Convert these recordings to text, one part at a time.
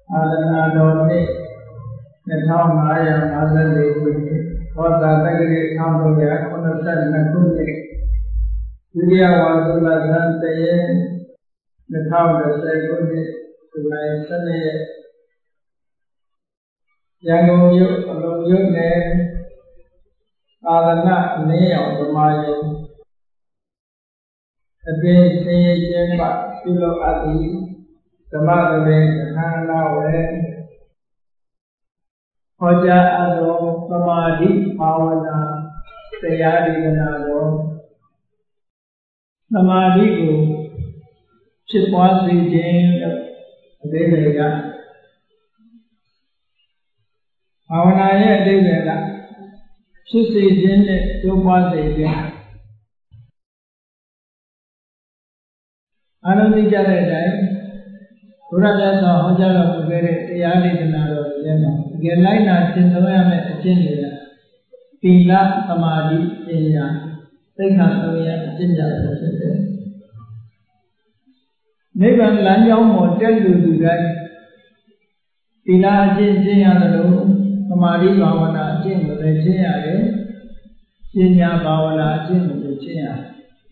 အာရဏတော်နေ့2554ခုနှစ်ဘောဓတက္ကရာ1382ခုနှစ်ဝိရိယဝါသုလသံတရေ2010ခုနှစ်ဇူလိုင်12ရက်ရန်ကုန်မြို့အလုံးမြို့နယ်အာရဏအနည်းအောင်ဓမ္မယုံအတွင်ဆင်းရဲခြင်းမှပြုလုပ်အပ်သည်ဓမ္မသဘင်အခမ်းအနားဝယ်ဟောကြားအပ်သောသမာဓိဘာဝနာတရားဒေသနာတော်သမာဓိကိုဖြစ်ပွားစေခြင်းလို့အဓိပ္ပာယ်ကဘာဝနာရဲ့အဓိပ္ပာယ်ကဖြစ်စေခြင်းနဲ့တိုးပွားစေခြင်းအလုံးသိကြတဲ့အတိုင်းဘုရားမြတ်စွာဟောကြားတော်မူခဲ့တဲ့တရားဒေသနာတော်တွေမှာတကယ်လိုက်နာသင်ဆောင်ရမယ့်အကျင့်တွေကသီလသမာဓိပညာသိက္ခာ၃ရပ်အကျင့်ကြရဖြစ်တယ်။နိဗ္ဗာန်လမ်းကြောင်းပေါ်တက်လူသူတိုင်းသီလအကျင့်ကျင့်ရသလိုသမာဓိဘာဝနာအကျင့်ကိုလည်းကျင့်ရတယ်။ပညာဘာဝနာအကျင့်ကိုလည်းကျင့်ရတယ်။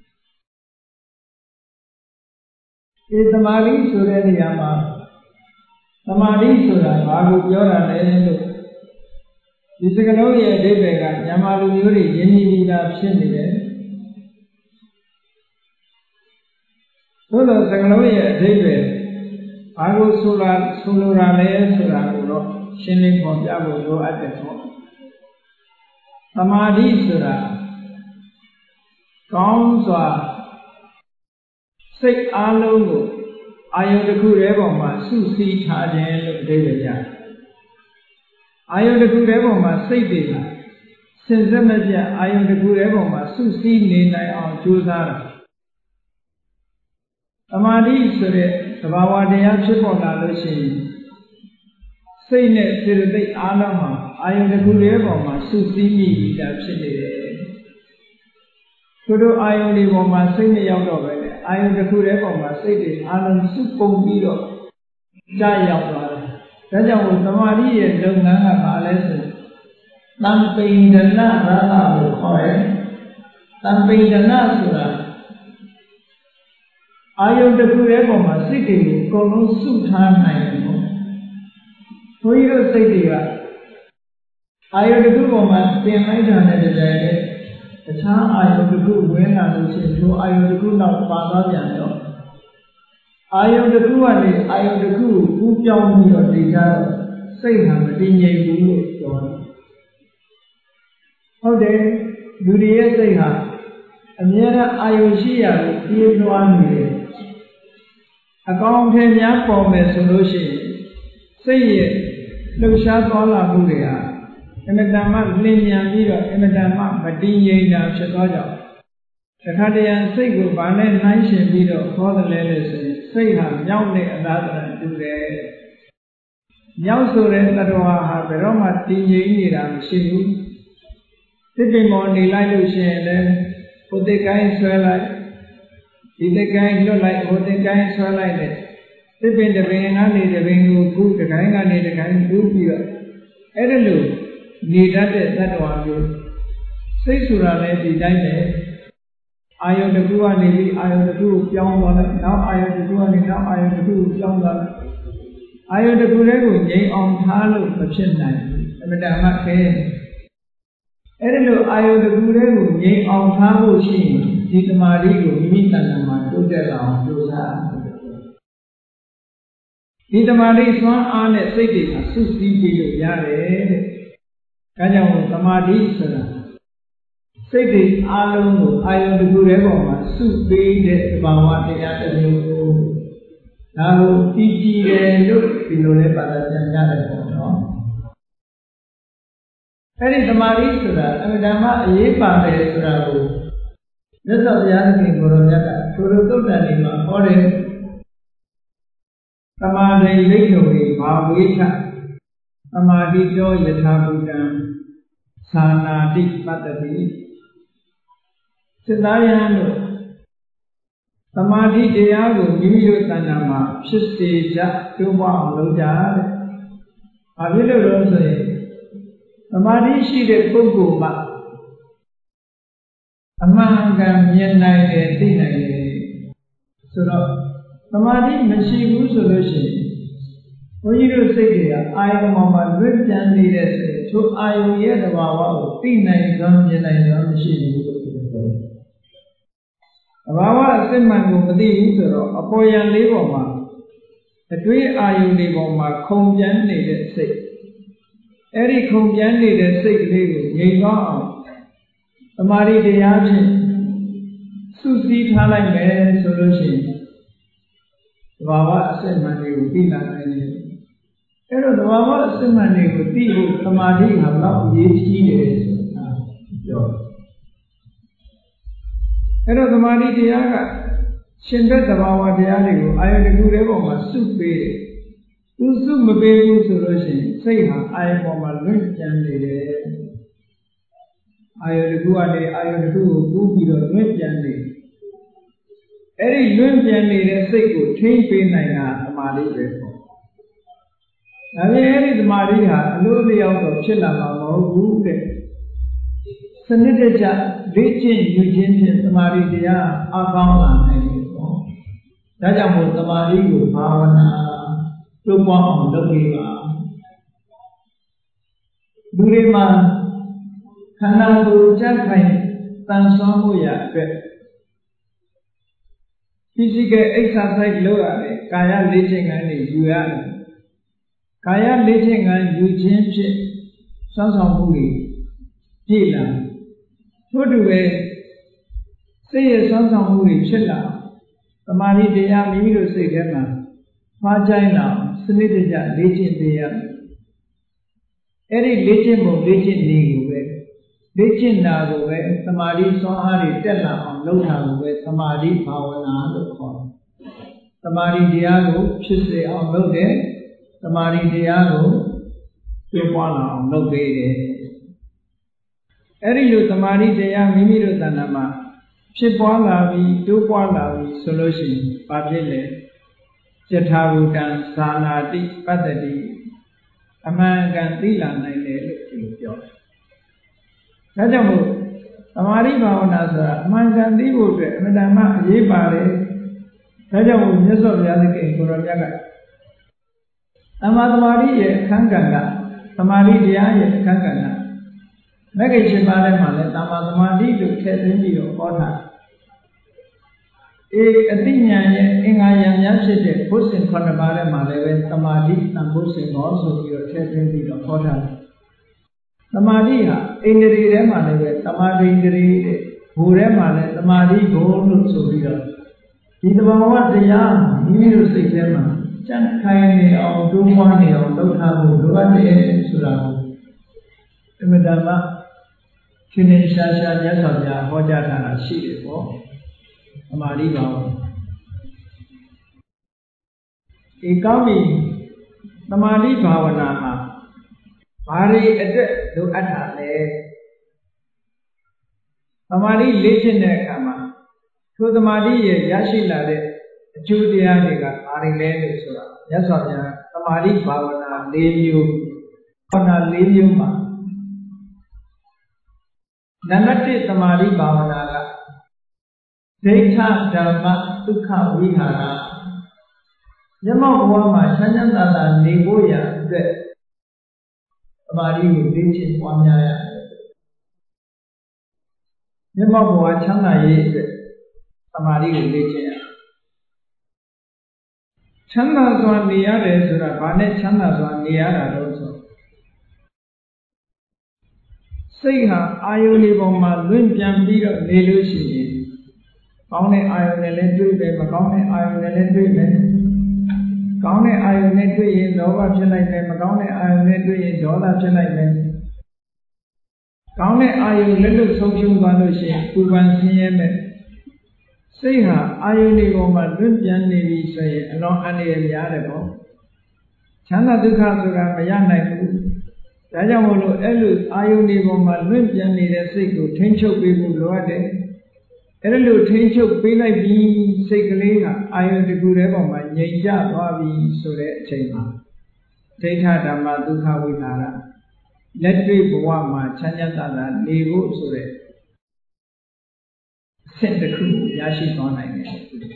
ဒီသမာဓိဆိုတဲ့နေရာမှာသမာဓိဆိုတာဘာကိုပြောတာလဲလို့ဒီစကားလုံးရဲ့အဓိပ္ပာယ်ကမြန်မာလူမျိုးတွေယဉ်ကျေးပြီးသားဖြစ်နေတယ်။သို့သောစကားလုံးရဲ့အဓိပ္ပာယ်ဘာကိုဆိုလိုတာလဲဆိုတာကိုတော့ရှင်းလင်းဖော်ပြဖို့လိုအပ်တယ်ပေါ့။သမာဓိဆိုတာကောင်းစွာစိတ်အားလုံးကိုအာယုန်တစ်ခုတည်းပေါ်မှာစုစည်းထားခြင်းလို့အဓိပ္ပာယ်ရတယ်။အာယုန်တစ်ခုတည်းပေါ်မှာစိတ်တွေဟာစင်စစ်မပြတ်အာယုန်တစ်ခုတည်းပေါ်မှာစုစည်းနေနိုင်အောင်ကြိုးစားတာ။သမာဓိဆိုတဲ့သဘာဝတရားဖြစ်ပေါ်လာလို့ရှိရင်စိတ်နဲ့စေတသိက်အားလုံးဟာအာယုန်တစ်ခုတည်းပေါ်မှာစုစည်းမိပြီးသားဖြစ်နေတယ်။ထို့သောအာယုန်ဒီပေါ်မှာစိတ်နဲ့ရောက်တော့ပဲအာယုန်တစ်ခုတည်းပေါ်မှာစိတ်တွေအားလုံးစုပုံပြီးတော့ကြာရောက်သွားတယ်။ဒါကြောင့်သမာဓိရဲ့လုပ်ငန်းကဘာလဲဆိုတံပိန္ဒနာရဟလို့ခေါ်တယ်။တံပိန္ဒနာဆိုတာအာယုန်တစ်ခုတည်းပေါ်မှာစိတ်တွေကိုအကုန်လုံးစုထားနိုင်တယ်ပေါ့။ဘုန်းကြီးတို့စိတ်တွေကအာယုန်တစ်ခုပေါ်မှာတင်လိုက်တာနဲ့တည်းတည်းတခြားအာယုန်တစ်ခုဝင်လာလို့ရှိရင်ဒီအာယုန်တစ်ခုနောက်ပါသွားပြန်တော့အာယုန်တစ်ခုကနေအာယုန်တစ်ခုကိုကူးပြောင်းပြီးတော့နေကြတော့စိတ်ဟာမတည်ငြိမ်ဘူးလို့ပြောတယ်။ဟုတ်တယ်လူတွေရဲ့စိတ်ဟာအမြဲတမ်းအာယုန်ရှိရလို့ပြေးလွှားနေတယ်။အကောင်အထည်များပေါ်မယ်ဆိုလို့ရှိရင်စိတ်ရဲ့လှုပ်ရှားသွားလာမှုတွေဟာအမတန်မှလင်းမြန်ပြီးတော့အမတန်မှမတည်ငြိမ်တာဖြစ်သောကြောင့်တခါတရံစိတ်ကိုဘာနဲ့နှိုင်းယှဉ်ပြီးတော့ခေါ်တယ်လဲလို့ဆိုရင်စိတ်ဟာမြောက်တဲ့အလားတူတူတယ်။မြောက်ဆိုတဲ့သတ္တဝါဟာဘယ်တော့မှတည်ငြိမ်နေတာမရှိဘူး။စိတ်ပင်ပေါ်နေလိုက်လို့ရှိရင်လည်းဟိုတိတ်ကိုင်းဆွဲလိုက်ဒီတိတ်ကိုင်းလွတ်လိုက်ဟိုတိတ်ကိုင်းဆွဲလိုက်တဲ့စိတ်ပင်တစ်ပင်ကနေတစ်ပင်ကိုကူးတစ်ကိုင်းကနေတစ်ကိုင်းကူးပြီးတော့အဲ့ဒါလို့နေတတ်တဲ့သတ္တဝါမျိုးစိတ်ဆိုတာလည်းဒီတိုင်းပဲအာယုန်တစ်ခုကနေပြီးအာယုန်တစ်ခုကိုပြောင်းသွားလိုက်နောက်အာယုန်တစ်ခုကနေနောက်အာယုန်တစ်ခုကိုပြောင်းသွားလိုက်အာယုန်တစ်ခုတည်းကိုငြိမ်အောင်ထားလို့မဖြစ်နိုင်ဘူးအမတန်မှခဲအဲ့ဒီလိုအာယုန်တစ်ခုတည်းကိုငြိမ်အောင်ထားဖို့ရှိရင်ဒီသမာဓိကိုမိမိတဏ္ဍာမှာတိုးတက်အောင်ကြိုးစားဒီသမာဓိစွမ်းအားနဲ့စိတ်တွေကစုစည်းပြီးလို့ရတယ်တဲ့ဒါကြောင့်သမာဓိဆိုတာစိတ်တွေအားလုံးကိုအာယုန်တစ်ခုတည်းပေါ်မှာစုပေးတဲ့သဘာဝတရားတစ်မျိုးကိုဒါကိုတည်ကြည်တယ်လို့ဒီလိုလဲပါတာပြန်ကြတယ်ပေါ့နော်အဲ့ဒီသမာဓိဆိုတာအမှန်တမ်းအရေးပါတယ်ဆိုတာကိုမြတ်စွာဘုရားရှင်ကိုရောမြတ်ကထိုလိုသုတ်တန်တွေမှာဟောတယ်သမာဓိလိတ်တော်တွေဘာဝေထသမာဓိတောယထာဘုဒ္ဓံသာနာတိပတ္တိစိတ္တယံလို့သသမာဓိတရားကိုမိမိတို့တဏ္ဍာမှာဖြစ်စေကြကျိုးပွားအောင်လုပ်ကြတဲ့။ဘာဖြစ်လို့လဲဆိုရင်သမာဓိရှိတဲ့ပုဂ္ဂိုလ်မှာအမှန်ကန်မြင်နိုင်တယ်သိနိုင်တယ်ဆိုတော့သမာဓိမရှိဘူးဆိုလို့ရှိရင်ဘုန်းကြီးတို့စိတ်တွေကအာယုံမှာလွတ်ပြန်နေတဲ့ဆိုရင်သူအာယုံရဲ့သဘာဝကိုသိနိုင်စွမ်းမြင်နိုင်စွမ်းမရှိဘူးလို့ပြောတယ်။သဘာဝအစစ်မှန်ကိုမသိဘူးဆိုတော့အပေါ်ယံလေးပေါ်မှာအတွေးအာယုံတွေပေါ်မှာခုန်ပြန်နေတဲ့စိတ်အဲ့ဒီခုန်ပြန်နေတဲ့စိတ်ကလေးကိုငြိမ်သွားအောင်သမာဓိတရားဖြင့်စုစည်းထားလိုက်မယ်ဆိုလို့ရှိရင်သဘာဝအစစ်မှန်တွေကိုသိလာနိုင်တယ်။အဲ့တော့သဘာဝအစစ်မှန်တွေကိုသိဖို့သမာဓိဟာတော့အရေးကြီးတယ်ဆိုတာပြော။အဲ့တော့သမာဓိတရားကရှင်ဘက်သဘာဝတရားတွေကိုအာယုန်တစ်ခုတည်းပေါ်မှာစုပေးတယ်။သူစုမပေးဘူးဆိုလို့ရှိရင်စိတ်ဟာအာယုန်ပေါ်မှာလွင့်ပြန်နေတယ်။အာယုန်တစ်ခုကနေအာယုန်တစ်ခုကိုကူးပြီးတော့လွင့်ပြန်နေအဲ့ဒီလွင့်ပြန်နေတဲ့စိတ်ကိုထိန်းပေးနိုင်တာသမာဓိပဲပေါ့။ဒါပြင်အဲ့ဒီသမာဓိဟာအလိုလျောက်တော့ဖြစ်လာမှာမဟုတ်ဘူးတဲ့။စနစ်တကျလေ့ကျင့်ယူခြင်းဖြင့်သမာဓိတရားအကောင်းလာနိုင်တယ်ပေါ့။ဒါကြောင့်မို့သမာဓိကိုဘာဝနာလုပ်ပွားအောင်လုပ်ပေးပါ။လူတွေမှာခန္ဓာကိုယ်ကြက်ခိုင်တန်ဆွမ်းမှုရအတွက်physical exercise လုပ်ရတယ်ကာယလေ့ကျင့်ခန်းတွေယူရတယ်ကာယလေ့ကျင့်ခန်းယူခြင်းဖြင့်စွမ်းဆောင်မှုတွေပြည့်လာထို့တူပဲစိတ်ရဲ့စွမ်းဆောင်မှုတွေဖြစ်လာသမာဓိတရားမိမိတို့စိတ်ထဲမှာမှားကြိုင်းလာစနစ်တကျလေ့ကျင့်ပေးရတယ်အဲ့ဒီလေ့ကျင့်ဖို့လေ့ကျင့်နည်းကိုပဲလေ့ကျင့်တာကိုပဲသမာဓိစွမ်းအားတွေတက်လာအောင်လုပ်တာကိုပဲသမာဓိဘာဝနာလို့ခေါ်တယ်။သမာဓိတရားကိုဖြစ်စေအောင်လုပ်တယ်။သမာဓိတရားကိုပြည့်ပွားလာအောင်လုပ်ပေးတယ်။အဲ့ဒီလိုသမာဓိတရားမိမိတို့တဏ္ဍာမှာဖြစ်ပွားလာပြီးတိုးပွားလာပြီးဆိုလို့ရှိရင်ဘာဖြစ်လဲ။ယထာဘူတံသာနာတိပတ္တတိအမှန်ကန်သိလာနိုင်တယ်လို့ဒီလိုပြောတယ်။ဒါကြောင့်မို့သမာဓိဘာဝနာဆိုတာအမှန်ကန်သိဖို့အတွက်အမှန်တမ်းအရေးပါတယ်။ဒါကြောင့်မို့မြတ်စွာဘုရားသခင်ကိုရောမြတ်ကသမ္မာသမာဓိရဲ့အခန်းကဏ္ဍသမာဓိတရားရဲ့အခန်းကဏ္ဍမဂ္ဂင်7ပါးထဲမှာလည်းသမ္မာသမာဓိလို့ထည့်သွင်းပြီးတော့ဟောထား။အသိဉာဏ်ရဲ့အင်္ဂါယံများဖြစ်တဲ့ဘုဇင်9ပါးထဲမှာလည်းပဲသမာဓိသံဘုဇင်ဘောဆိုပြီးတော့ထည့်သွင်းပြီးတော့ဟောထားတယ်။သမာဓိဟာဣန္ဒြေထဲမှာလည်းပဲသမာဓိဣန္ဒြေတဲ့ဘုထဲမှာလည်းသမာဓိဘုလို့ဆိုပြီးတော့ဒီသဘာဝတရားမိမိတို့စိတ်ထဲမှာကြံ့ခိုင်နေအောင်တိုးပွားနေအောင်လုပ်ထားဖို့လိုအပ်တယ်ဆိုတာကိုအမှန်တမ်းရှင်နေရှာရှာမြတ်စွာဘုရားဟောကြားထားတာရှိတယ်ပေါ့သမာဓိပါဘူးဒီကောင်းပြီသမာဓိဘာဝနာဟာဘာတွေအတွက်လိုအပ်တာလဲသမာဓိလေ့ကျင့်တဲ့အခါမှာထိုသမာဓိရဲ့ရရှိလာတဲ့အကျိုးတရားတွေကဘာတွေလဲလို့ဆိုတာမြတ်စွာဘုရားသမာဓိဘာဝနာ၄မျိုးဘာဝနာ၄မျိုးမှာနံပါတ်1သမာဓိဘာဝနာကဒိဋ္ဌဓမ္မဒုက္ခဝိဟာရမျက်မှောက်ဘဝမှာချမ်းချမ်းသာသာနေဖို့ရအတွက်သမာဓိကိုလေ့ကျင့်ပွားများရတယ်မျက်မှောက်ဘဝချမ်းသာရေးအတွက်သမာဓိကိုလေ့ကျင့်ရတယ်ချမ်းသာစွာနေရတယ်ဆိုတာဘာနဲ့ချမ်းသာစွာနေရတာလို့ဆိုစိတ်ဟာအာယုန်ဒီပုံမှာလွင့်ပြန်ပြီးတော့နေလို့ရှိရင်ကောင်းတဲ့အာယုန်နဲ့လည်းတွေ့တယ်မကောင်းတဲ့အာယုန်နဲ့လည်းတွေ့မယ်ကောင်းတဲ့အာယုန်နဲ့တွေ့ရင်လောဘဖြစ်လိုက်တယ်မကောင်းတဲ့အာယုန်နဲ့တွေ့ရင်ဒေါသဖြစ်လိုက်တယ်ကောင်းတဲ့အာယုန်လက်လွတ်ဆုံးရှုံးသွားလို့ရှိရင်ပူပန်ဆင်းရဲမယ်စိတ်ဟာအာယုန်ဒီပုံမှာလွင့်ပြန်နေပြီဆိုရင်အလွန်အန္တရာယ်များတယ်ပေါ့ချမ်းသာဒုက္ခဆိုတာမရနိုင်ဘူးဒါကြောင့်မို့လို့အဲ့လိုအာယုန်ဒီပုံမှာလွင့်ပြန်နေတဲ့စိတ်ကိုထိန်းချုပ်ပေးဖို့လိုအပ်တယ်အဲ့ဒါလို့ထိန်းချုပ်ပေးလိုက်ပြီးစိတ်ကလေးကအာယုတကူတဲ့ပုံမှာငြိမ်ကျသွားပြီဆိုတဲ့အချိန်မှာဒိဋ္ဌဓမ္မဒုက္ခဝိဟာရလက်တွေ့ဘဝမှာချမ်းသာတာနေဖို့ဆိုတဲ့အဆင့်တစ်ခုကိုရရှိသွားနိုင်တယ်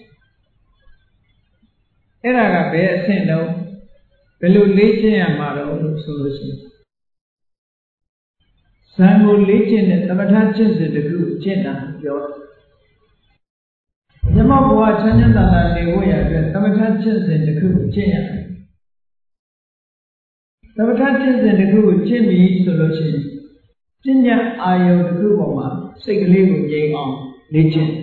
အဲ့ဒါကဘယ်အဆင့်တော့ဘယ်လိုလေ့ကျင့်ရမှာတော့ဆိုလို့ရှိရင်ဇံကိုလေ့ကျင့်တဲ့သမထကျင့်စဉ်တစ်ခုကျင့်တာပြောညမဘဝချမ်းသာတာနေဖို့ရအတွက်သမထကျင့်စဉ်တစ်ခုကျင့်ရတယ်သမထကျင့်စဉ်တစ်ခုကိုကျင့်ပြီဆိုလို့ရှိရင်ပညာအာယုတစ်ခုပေါ်မှာစိတ်ကလေးကိုငြိမ်အောင်လေ့ကျင့်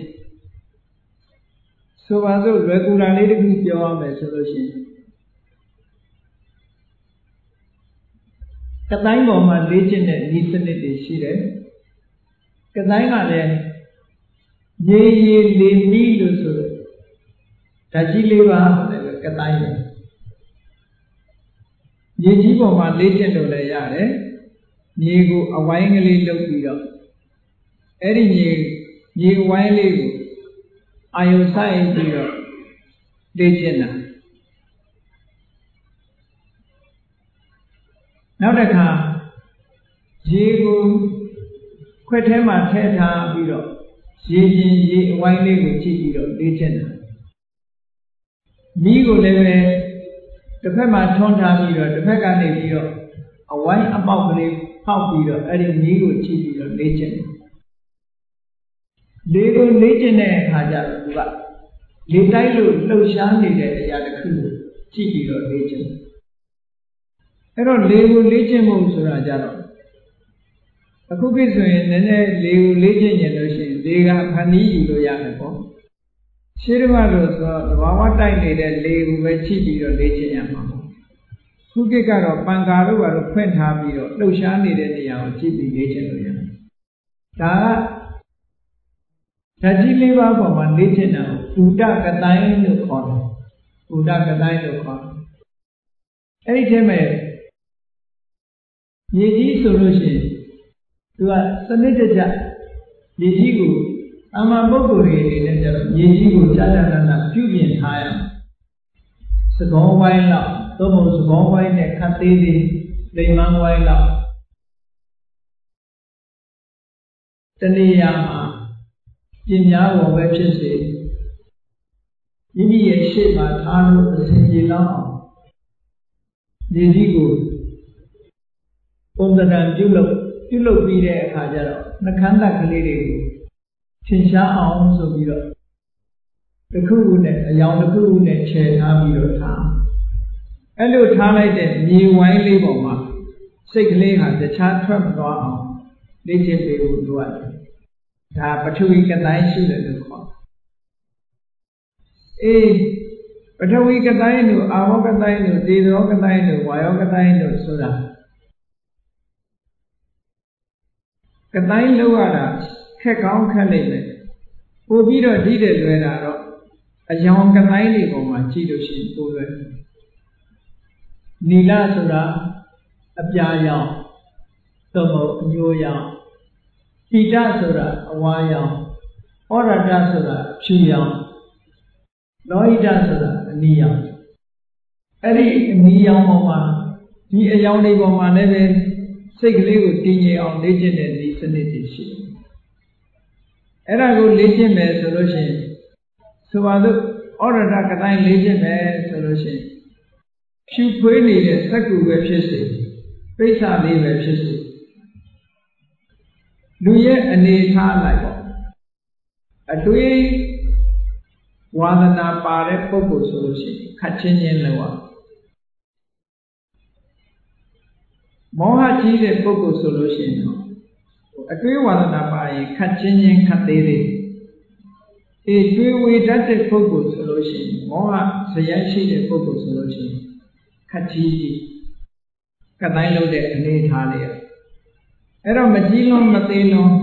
ဆိုပါစို့လွယ်ကူတာလေးတစ်ခုပြောရမယ်ဆိုလို့ရှိရင်ကတိုင်းပေါ်မှာလေ့ကျင့်တဲ့ဤစနစ်တွေရှိတယ်ကတိုင်းကလည်းရေရေလေနီးလို့ဆိုတော့ဓာတ်ကြီးလေးပါလည်းကတိုင်းပဲရေကြီးပေါ်မှာလေ့ကျင့်လို့လည်းရတယ်မြေကိုအဝိုင်းကလေးလုပ်ပြီးတော့အဲ့ဒီမြေဝိုင်းလေးကိုအာယုဆိုင်ပြီးတော့လေ့ကျင့်တာနောက်တစ်ခါရေကိုခွက်ထဲမှာထည့်ထားပြီးတော့ရေချင်းရေအဝိုင်းလေးကိုကြည့်ပြီးတော့လေ့ကျင့်တာမိကိုလည်းပဲတစ်ဖက်မှာထွန်းထားပြီးတော့တစ်ဖက်ကနေပြီးတော့အဝိုင်းအပေါက်ကလေးဖောက်ပြီးတော့အဲ့ဒီမိကိုကြည့်ပြီးတော့လေ့ကျင့်တယ်လေကိုလေ့ကျင့်တဲ့အခါကျတော့သူကလေတိုက်လို့လှုပ်ရှားနေတဲ့အရာတစ်ခုကိုကြည့်ပြီးတော့လေ့ကျင့်တယ်အဲ့တော့လေကိုလေ့ကျင့်ဖို့ဆိုတာကြတော့အခုကိဆိုရင်နည်းနည်းလေကိုလေ့ကျင့်ရင်လို့ရှိရင်လေကဖန်တီးယူလို့ရတယ်ပေါ့ရှင်းရလို့ဆိုတော့သဘာဝတိုက်နေတဲ့လေကိုပဲကြည့်ပြီးတော့လေ့ကျင့်ရမှာပေါ့ခုကိကတော့ပံကာတို့ကတော့ဖွင့်ထားပြီးတော့လှုပ်ရှားနေတဲ့နေရာကိုကြည့်ပြီးလေ့ကျင့်လို့ရတယ်ဒါကဓာတ်ကြီးလေးပါးပေါ်မှာလေ့ကျင့်တာကိုဥဒကတိုင်းလို့ခေါ်တယ်ဥဒကတိုင်းလို့ခေါ်တယ်အဲ့ဒီထဲမှာမြေကြီးဆိုလို့ရှိရင်သူကစနစ်တကျမြေကြီးကိုအမှန်ပုဂ္ဂိုလ်တွေအနေနဲ့ကျတော့မြေကြီးကိုကြာကြာနာနာပြုပြင်ထားရစကောဝိုင်းလောက်သို့မဟုတ်စကောဝိုင်းနဲ့ခတ်သေးသေးလိမ်မန်းဝိုင်းလောက်တဏှာမှာပြင်များပေါ်ပဲဖြစ်စေမိမိရဲ့ရှေ့မှာထားလို့အစဉ်ပြေလောက်အောင်မြေကြီးကိုပုံသဏ္ဍာန်ပြုလုပ်ပြီးတဲ့အခါကျတော့နှခမ်းသက်ကလေးတွေကိုထင်ရှားအောင်ဆိုပြီးတော့တစ်ခုခုနဲ့အယောင်တစ်ခုခုနဲ့ခြယ်ထားပြီးတော့ထားအဲ့လိုထားလိုက်တဲ့မြေဝိုင်းလေးပေါ်မှာစိတ်ကလေးဟာတခြားထွက်မသွားအောင်လေ့ကျင့်ပေးဖို့လိုအပ်တယ်ဒါပထဝီကတိုင်းရှိတယ်လို့ခေါ်ပထဝီကတိုင်းတို့အာဝကတိုင်းတို့တေဇောကတိုင်းတို့ဝါယောကတိုင်းတို့ဆိုတာကတိုင်းလောက်ရတာခက်ကောင်းခက်လိမ့်မယ်ပို့ပြီးတော့ဒီတဲ့လွယ်တာတော့အယောင်ကတိုင်းတွေပေါ်မှာကြည့်လို့ရှိရင်ပို့လွယ်နီလဆိုတာအပြာရောင်သို့မဟုတ်အညိုရောင်ဟိတဆိုတာအဝါရောင်ဩရတဆိုတာဖြူရောင်လောဟိတဆိုတာအနီရောင်အဲ့ဒီအနီရောင်ပေါ်မှာဒီအယောင်တွေပေါ်မှာလည်းပဲစိတ်ကလေးကိုတည်ငြိမ်အောင်လေ့ကျင့်တဲ့ဒီစနစ်တွေရှိတယ်အဲ့ဒါကိုလေ့ကျင့်မယ်ဆိုလို့ရှိရင်ဆိုပါစို့ဩရတကတိုင်းလေ့ကျင့်မယ်ဆိုလို့ရှိရင်ဖြူဖွေးနေတဲ့စက္ကူပဲဖြစ်စေပိဿာလေးပဲဖြစ်စေလူရဲ့အနေထားလိုက်ပေါ့အတွေးဝါဒနာပါတဲ့ပုဂ္ဂိုလ်ဆိုလို့ရှိရင်ခက်ချင်းချင်းလောက်မောဟကြီးတဲ့ပုဂ္ဂိုလ်ဆိုလို့ရှိရင်အတွေးဝါဒနာပါရင်ခက်ချင်းချင်းခက်သေးသေးတွေးဝေတတ်တဲ့ပုဂ္ဂိုလ်ဆိုလို့ရှိရင်မောဟဇယက်ရှိတဲ့ပုဂ္ဂိုလ်ဆိုလို့ရှိရင်ခက်ကြီးကတိုင်းလို့တဲ့အနေထားလေးအဲ့တော့မကြီးလွန်မသေးလွန်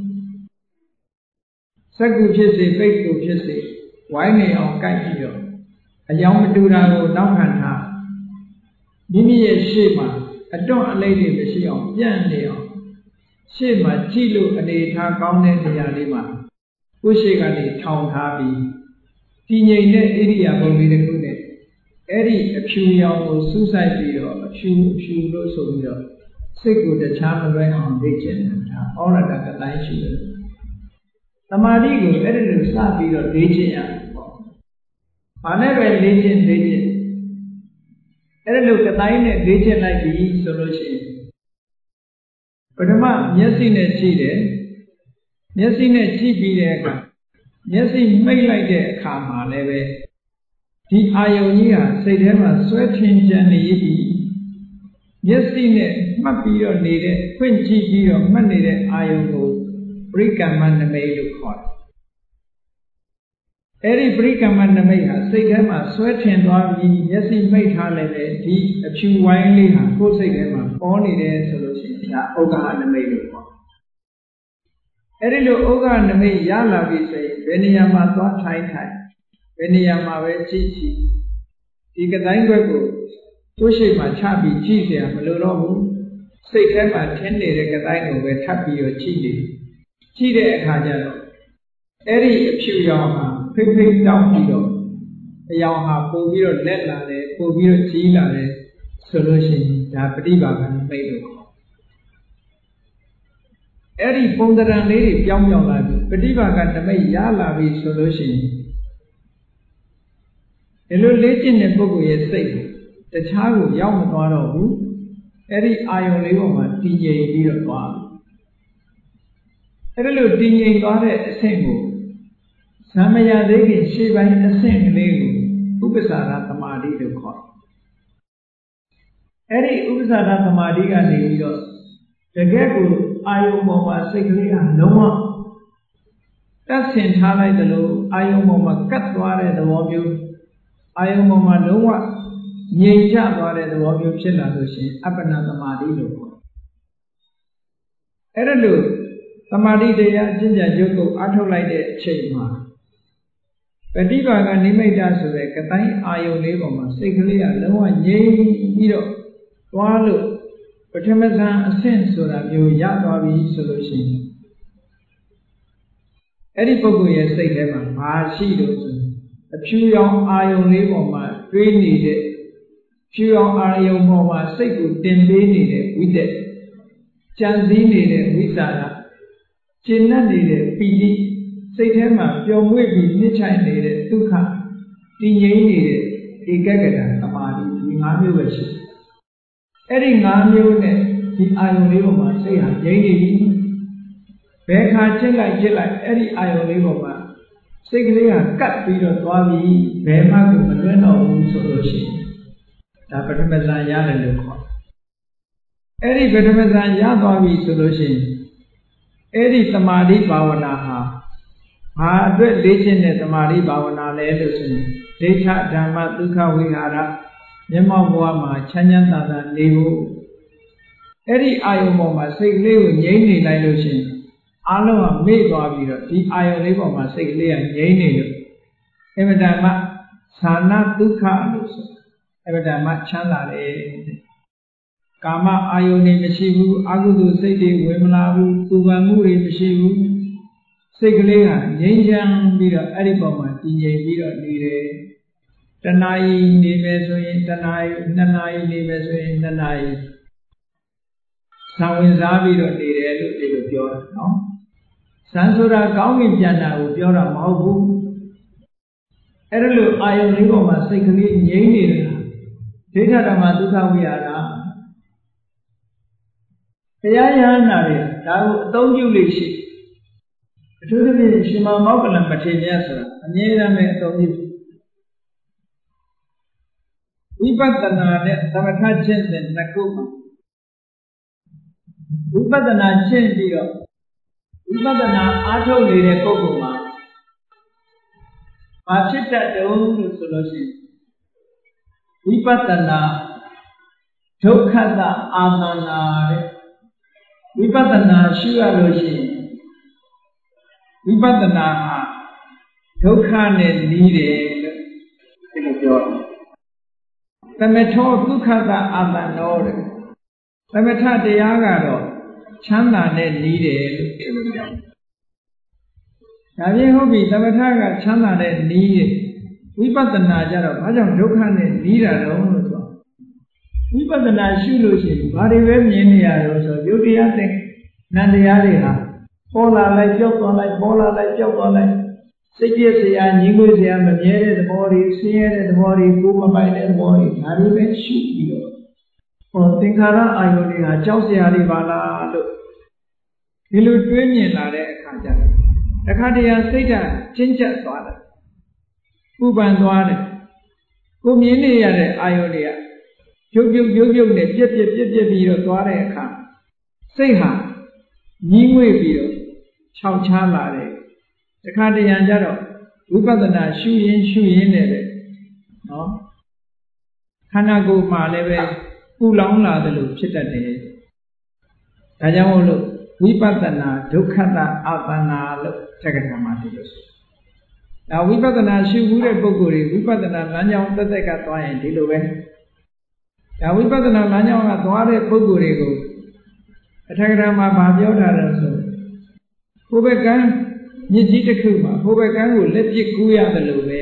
စက္ကူဖြစ်စေပိတ်ကူဖြစ်စေဝိုင်းနေအောင်ကိုက်ပြီးတော့အယောင်မတူတာကိုနောက်ခံထားမိမိရဲ့ရှေ့မှာအတွန့်အလိမ့်တွေမရှိအောင်ပြန့်နေအောင်ရှေ့မှာကြည့်လို့အနေထားကောင်းတဲ့နေရာလေးမှာကိုယ်ရှိကနေထောင်ထားပြီးတည်ငြိမ်တဲ့ဣရိယာပုလေးတစ်ခုနဲ့အဲ့ဒီအဖြူရောင်ကိုစူးစိုက်ပြီးတော့အဖြူလို့ဆိုပြီးတော့စိတ်ကိုတခြားမလွဲအောင်လေ့ကျင့်တာဩရတကတိုင်းရှိတယ်သမာဓိကိုအဲ့ဒီလိုစပြီးတော့လေ့ကျင့်ရတယ်ပေါ့ဘာနဲ့ပဲလေ့ကျင့်အဲ့ဒီလိုကတိုင်းနဲ့လေ့ကျင့်လိုက်ပြီဆိုလို့ရှိရင်ပထမမျက်စိနဲ့ကြည့်တယ်မျက်စိနဲ့ကြည့်ပြီးတဲ့အခါမျက်စိမိတ်လိုက်တဲ့အခါမှာလည်းပဲဒီအာယုံကြီးဟာစိတ်ထဲမှာဆွဲထင်ကြံနေပြီမျက်စိနဲ့မှတ်ပြီးတော့နေတဲ့ဖွင့်ကြည့်ပြီးတော့မှတ်နေတဲ့အာယုံကိုပရိကမ္မနမိတ်လို့ခေါ်တယ်အဲ့ဒီပရိကမ္မနမိတ်ဟာစိတ်ထဲမှာဆွဲထင်သွားပြီးမျက်စိမိတ်ထားလည်းပဲဒီအဖြူဝိုင်းလေးဟာကိုယ်စိတ်ထဲမှာပေါ်နေတယ်ဆိုလို့ရှိရင်ဒါဥက္ကဟနမိတ်လို့ခေါ်အဲ့ဒီလိုဥက္ကဟနမိတ်ရလာပြီဆိုရင်ဘယ်နေရာမှာသွားထိုင်ဘယ်နေရာမှာပဲကြည့်ဒီကတိုင်းဘက်ကိုကိုယ်ရှိမှချပြီးကြည့်เสียမလို့တော့ဘူးစိတ်ထဲမှာထင်းနေတဲ့ကတိုင်းကိုပဲထပ်ပြီးတော့ကြည့်တဲ့အခါကျတော့အဲ့ဒီအဖြူရောင်ဟာဖိတ်တောင်းပြီးတော့အယောင်ဟာပို့ပြီးတော့လက်လာတယ်ပို့ပြီးတော့ကြီးလာတယ်ဆိုလို့ရှိရင်ဒါပฏิပါကနမိတ်လို့ခေါ်အဲ့ဒီပုံသဏ္ဍာန်လေးတွေပြောင်းလာပြီပฏิပါကနမိတ်ရလာပြီဆိုလို့ရှိရင်ဒီလိုလေ့ကျင့်တဲ့ပုဂ္ဂိုလ်ရဲ့စိတ်တခြားကိုရောက်မသွားတော့ဘူးအဲ့ဒီအာယုံလေးပေါ်မှာတည်ငြိမ်ပြီးတော့သွားအဲ့လိုတည်ငြိမ်သွားတဲ့အဆင့်ကိုဇံမရသေးခင်ရှေ့ပိုင်းအဆင့်ကလေးကိုဥပ္ပစာရသမာဓိလို့ခေါ်အဲ့ဒီဥပ္ပစာရသမာဓိကနေပြီးတော့တကယ်ကိုအာယုံပေါ်မှာစိတ်ကလေးကလုံးဝတက်ဆင်ထားလိုက်တယ်လို့အာယုံပေါ်မှာကတ်သွားတဲ့သဘောမျိုးအာယုံပေါ်မှာလုံးဝငြိမ်ချသွားတဲ့သဘောမျိုးဖြစ်လာလို့ရှိရင်အပ္ပနာသမာဓိလို့ခေါ်အဲ့ဒါလို့သမာဓိတရားအကျင့်ကြံရုပ်ကိုအားထုတ်လိုက်တဲ့အချိန်မှာပฏิပါကနိမိတ်တာဆိုတဲ့ကတိုင်းအာယုန်လေးပေါ်မှာစိတ်ကလေးကလုံးဝငြိမ်ပြီးတော့သွားလို့ပထမဇန်အဆင့်ဆိုတာမျိုးရသွားပြီဆိုလို့ရှိရင်အဲ့ဒီပုဂ္ဂိုလ်ရဲ့စိတ်ထဲမှာဘာရှိလို့ဆိုအဖြူရောင်အာယုန်လေးပေါ်မှာတွေးနေတဲ့ဖြူရောင်အာယုန်ပေါ်မှာစိတ်ကိုတင်ပေးနေတဲ့ဝိတက်ကြံစည်နေတဲ့ဝိစာရကျဉ်တ်နေတဲ့ပီတိစိတ်ထဲမှာပျော်မွေ့ပြီးနှိမ့်ချိုင်နေတဲ့ဒုက္ခတည်ငြိမ်နေတဲ့ဧကဂတသမာဓိဒီ၅မျိုးပဲရှိတယ်အဲ့ဒီ၅မျိုးနဲ့ဒီအာယုန်လေးပေါ်မှာစိတ်ဟာငြိမ်နေပြီဘယ်ခါချစ်လိုက်အဲ့ဒီအာယုန်လေးပေါ်မှာစိတ်ကလေးကကတ်ပြီးတော့သွားပြီးဘယ်မှကိုမလွတ်တော့ဘူးဆိုလို့ရှိရင်ဒါပထမဇန်ရတယ်လို့ခေါ်အဲ့ဒီပထမဇန်ရသွားပြီဆိုလို့ရှိရင်အဲ့ဒီသမာဓိဘာဝနာဟာဘာအတွက်လေ့ကျင့်တဲ့သမာဓိဘာဝနာလဲလို့ဆိုရင်ဒိဋ္ဌဓမ္မဒုက္ခဝိဟာရမျက်မှောက်ဘဝမှာချမ်းချမ်းသာသာနေဖို့အဲ့ဒီအာယုံပေါ်မှာစိတ်ကလေးကိုငြိမ့်နေလိုက်လို့ရှိရင်အားလုံးကမေ့သွားပြီးတော့ဒီအာယုံလေးပေါ်မှာစိတ်ကလေးကငြိမ့်နေလို့အမတန်မှဌာနဒုက္ခလို့ဆိုအမတန်မှချမ်းသာတယ်ကာမအာယုန်တွေမရှိဘူးအကုသိုလ်စိတ်တွေဝင်မလာဘူးပူပန်မှုတွေမရှိဘူးစိတ်ကလေးကငြိမ်းချမ်းပြီးတော့အဲ့ဒီပုံမှာတည်ငြိမ်ပြီးတော့နေတယ်တဏှာကြီးနေမယ်ဆိုရင်တဏှာကြီးနှစ်နာရီနေမယ်ဆိုရင်နှစ်နာရီဇံဝင်စားပြီးတော့နေတယ်လို့ဒီလိုပြောတာနော်ဇံဆိုတာကောင်းကင်ပြန်တာကိုပြောတာမဟုတ်ဘူးအဲ့ဒါလို့အာယုန်လေးပေါ်မှာစိတ်ကလေးငြိမ်းနေတာဒိဋ္ဌဓမ္မဒုက္ခဝိဟာရတရားရဟန္တာတွေဒါကိုအသုံးပြုလို့ရှိအထူးသဖြင့်ရှင်မောက္ကလမထေရမြတ်ဆိုတာအမြဲတမ်းပဲအသုံးပြုဝိပဿနာနဲ့သမထကျင့်တဲ့နှစ်ခုမှာဝိပဿနာကျင့်ပြီးတော့ဝိပဿနာအားထုတ်နေတဲ့ပုဂ္ဂိုလ်မှာဘာဖြစ်တတ်တုံးလို့ဆိုလို့ရှိရင်ဝိပဿနာဒုက္ခသအာသနာတဲ့ဝိပဿနာရှုရလို့ရှိရင်ဝိပဿနာဟာဒုက္ခနဲ့နီးတယ်လို့ဒီလိုပြောတယ်သမထောဒုက္ခသအာသနောတဲ့သမထတရားကတော့ချမ်းသာနဲ့နီးတယ်လို့ဒီလိုပြောတယ်ဒါပြင်ဟုတ်ပြီသမထကချမ်းသာတဲ့နီးရဲ့ဝိပဿနာကြတော့ဘာကြောင့်ဒုက္ခနဲ့နီးတာတော့လို့ဆိုဝိပဿနာရှုလို့ရှိရင်ဘာတွေပဲမြင်နေရတော့ဆိုယုတ်တရားသိနန္တရားတွေဟာပေါ်လာလိုက်ကြောက်သွားလိုက်ပေါ်လာလိုက်ကြောက်သွားလိုက်စိတ်ပြည့်စရာညီငွေစရာမမြဲတဲ့သဘောတွေဆင်းရဲတဲ့သဘောတွေကိုမပိုင်တဲ့သဘောတွေဒါတွေပဲရှုပြီးတော့သင်္ခါရအာယုန်တွေဟာကြောက်စရာတွေပါလားလို့ဒီလိုတွေးမြင်လာတဲ့အခါကျတော့တခါတည်းစိတ်ဓာတ်ကျဉ်းကျပ်သွားတယ်ပူပန်သွားတယ်ကိုမြင်နေရတဲ့အာယုန်တွေကပြုတ်နဲ့ပြက်ပြီးတော့သွားတဲ့အခါစိတ်ဟာညီးငွေ့ပြီးတော့ခြောက်ခြားလာတယ်တခါတည်းကျတော့ဝိပဿနာရှုရင်းနဲ့ပဲနော်ခန္ဓာကိုယ်မှာလည်းပဲပူလောင်လာတယ်လို့ဖြစ်တတ်တယ်ဒါကြောင့်မို့လို့ဝိပဿနာဒုက္ခတအပ္ပနာလို့တက္ကရာမှာဒီလိုဆိုဒါဝိပဿနာရှုမှုတဲ့ပုဂ္ဂိုလ်တွေဝိပဿနာလမ်းကြောင်းတက်ကသွားရင်ဒီလိုပဲဒါဝိပဿနာလမ်းကြောင်းကသွားတဲ့ပုဂ္ဂိုလ်တွေကိုအထက်ကရာမှာဗာပြောတာတော့ဆိုဘုဘကံမြစ်ကြီးတစ်ခုမှာဘုဘကံကိုလက်ပစ်ကူးရတယ်လို့ပဲ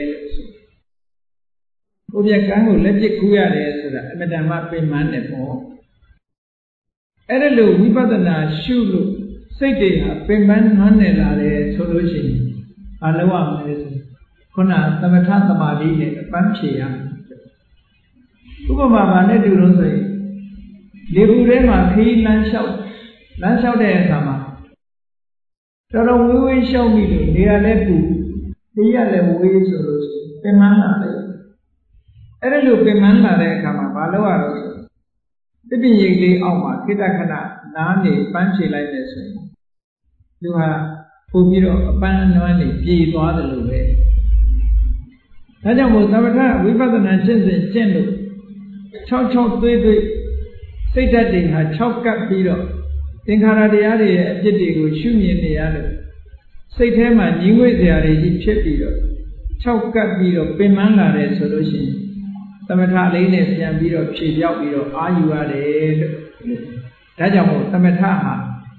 ဘုဘကံကိုလက်ပစ်ကူးရတယ်ဆိုတာအမတန်မှပင်ပန်းတယ်ပေါ့အဲ့ဒါလို့ဝိပဿနာရှုလို့စိတ်တွေဟာပင်ပန်းနှွမ်းနေလာတယ်ဆိုလို့ရှိရင်ဘာလို့ရမလဲဆိုခုနသမထသမာဓိနဲ့အပန်းဖြေရဥပမာဘာနဲ့တူလို့ဆိုရင်လေဘူးထဲမှာခီးလမ်းလျှောက်တဲ့အခါမှာတော်တော်ဝေးဝေးလျှောက်ပြီးလို့နေရာလည်းပူခီးရလည်းဝေးဆိုလို့ပင်ပန်းလာတယ်အဲ့ဒါလို့ပင်ပန်းလာတဲ့အခါမှာဘာလို့ရတော့ဆိုတစ်ပြင်းရိပ်လေးအောက်မှာခိတ္တခဏနားနေပန်းဖြေလိုက်တယ်ဆိုရင်သူဟာပို့ပြီးတော့အပန်းအနွမ်းနေပြေသွားတယ်လို့ပဲဒါကြောင့်မို့သမထဝိပဿနာကျင့်လို့6သွေးစိတ်ဓာတ်တွေဟာ6ကပ်ပြီးတော့သင်္ခါရတရားတွေရဲ့အဖြစ်တွေကိုရှုမြင်နေရလို့စိတ်ထဲမှာညီငွေ့စရာတွေကြီးဖြစ်ပြီးတော့6ကပ်ပြီးတော့ပင်ပန်းလာတယ်ဆိုလို့ရှိရင်သမထလေးနဲ့ပြန်ပြီးတော့ဖြေပြောက်ပြီးတော့အာယူရတယ်လို့ဒါကြောင့်မို့သမထဟာ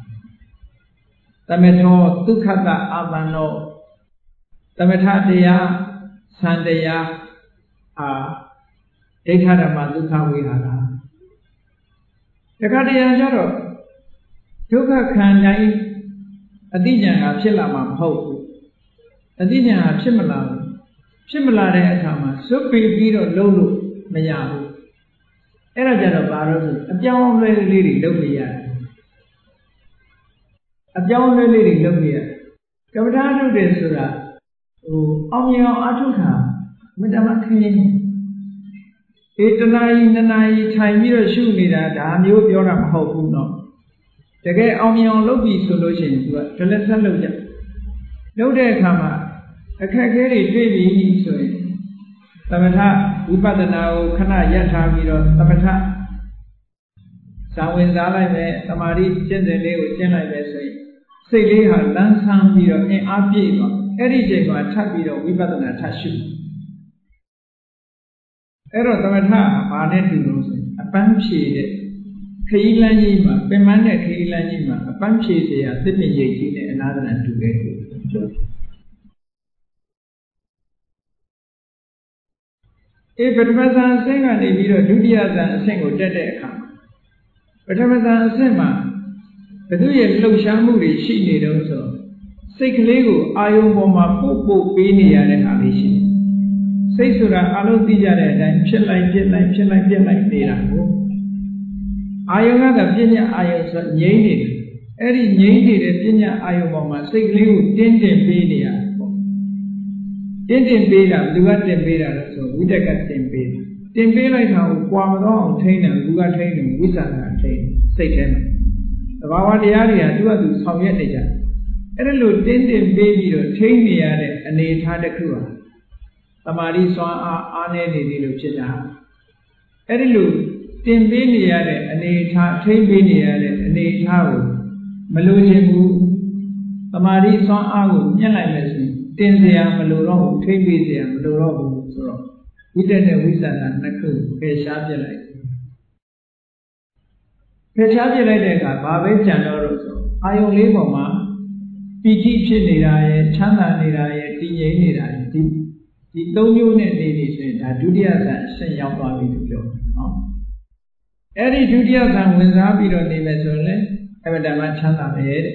သမထောဒုက္ခတအာပန္နောသမထတရားသံတရားဒိဋ္ဌဓမ္မဒုက္ခဝိဟာရတခါတည်းကျတော့ဒုက္ခခံတိုင်းအတိညာကဖြစ်လာမှာမဟုတ်ဘူးအတိညာကဖြစ်မလာတဲ့အခါမှာစွပ်ပြီးတော့လုံးလို့မရဘူးအဲ့ဒါကြတော့ဘာလို့ဆိုအပြောင်းအလဲလေးတွေလုပ်နေရတယ်အပြောင်းအလဲလေးတွေလုပ်နေရတယ်ကမ္မထာထုတ်တယ်ဆိုတာအောင်မြင်အောင်အထုခံမတမခင်းတနာရီ2နာရီထိုင်ပြီးတော့ရှုနေတာဒါမျိုးပြောတာမဟုတ်ဘူးเนาะတကယ်အောင်မြင်အောင်လုပ်ပြီးဆိုလို့ရှိရင်သူကဒလက်ဆက်လုပ်ကြလုပ်တဲ့အခါမှာအခက်အခဲတွေတွေ့ပြီးဆိုရင်သမထဝိပဿနာကိုခဏရပ်ထားပြီးတော့သမထဇာဝင်စားလိုက်မယ်သမာဓိကျင့်စဉ်လေးကိုကျင့်လိုက်မယ်ဆိုရင်စိတ်လေးဟာလန်းဆန်းပြီးတော့အင်အားပြည့်သွားအဲ့ဒီချိန်မှာထပ်ပြီးတော့ဝိပဿနာထပ်ရှုအဲ့တော့သမထဘာနဲ့တူလို့ဆိုရင်အပန်းဖြေတဲ့ခရီးလမ်းကြီးမှာပင်ပန်းတဲ့ခရီးလမ်းကြီးမှာအပန်းဖြေเสียသစ်ပင်ရိပ်ကြီးနဲ့အနာဒနာတူတယ်လို့ပြောပထမဇန်အဆင့်ကနေပြီးတော့ဒုတိယဇန်အဆင့်ကိုတက်တဲ့အခါပထမဇန်အဆင့်မှာဘယ်သူရဲ့လှုပ်ရှားမှုတွေရှိနေတော့ဆိုစိတ်ကလေးကိုအာယုံပေါ်မှာပို့ပေးနေရတဲ့ဟာလေးရှိတယ်စိတ်ဆိုတာအလုံးသိကြတဲ့အတိုင်းဖြစ်လိုက်နေတာကိုအာယုံကတော့ပညာအာယုံဆိုငြိမ့်နေတယ်အဲ့ဒီငြိမ့်နေတဲ့ပညာအာယုံပေါ်မှာစိတ်ကလေးကိုတင်းပေးနေရတယ်ပေါ့တင်းပေးတာဘယ်သူကတင်ပေးတာလဲဆိုဝိတက်ကတင်ပေးလိုက်တာကိုကြွာမတော့အောင်ထိန်းတယ်လူကထိန်းတယ်ဝိသနာထိန်းစိတ်ထဲမှာသဘာဝတရားတွေကသူ့ဆောင်ရွက်နေကြအဲ့ဒါလို့တင်းပေးပြီးတော့ထိန်းနေရတဲ့အနေအထားတစ်ခုဟာသမာဓိစွမ်းအားနည်းနေသေးလို့ဖြစ်တာအဲ့ဒီလိုတင်ပေးနေရတဲ့အနေအထားထိန်းပေးနေရတဲ့အနေအထားကိုမလိုချင်ဘူးသမာဓိစွမ်းအားကိုညှက်လိုက်မယ်ဆိုရင်တင်เสียမလိုတော့ဘူးထိန်းပေးเสียမလိုတော့ဘူးဆိုတော့ဝိတက်နဲ့ဝိသနာနှစ်ခုဖယ်ရှားပြလိုက်တဲ့အခါဘာပဲကြံတော့ဆိုအာယုံလေးပေါ်မှာတပီတိဖြစ်နေတာရဲ့ချမ်းသာနေတာရဲ့တည်ငြိမ်နေတာရဲ့ဒီသုံးမျိုးနဲ့နေနေဆိုရင်ဒါဒုတိယဆံအဆင့်ရောက်သွားပြီလို့ပြောတယ်နော်အဲ့ဒီဒုတိယဆံဝင်စားပြီးတော့နေမယ်ဆိုရင်လည်းအမှန်တမ်းချမ်းသာမယ်တဲ့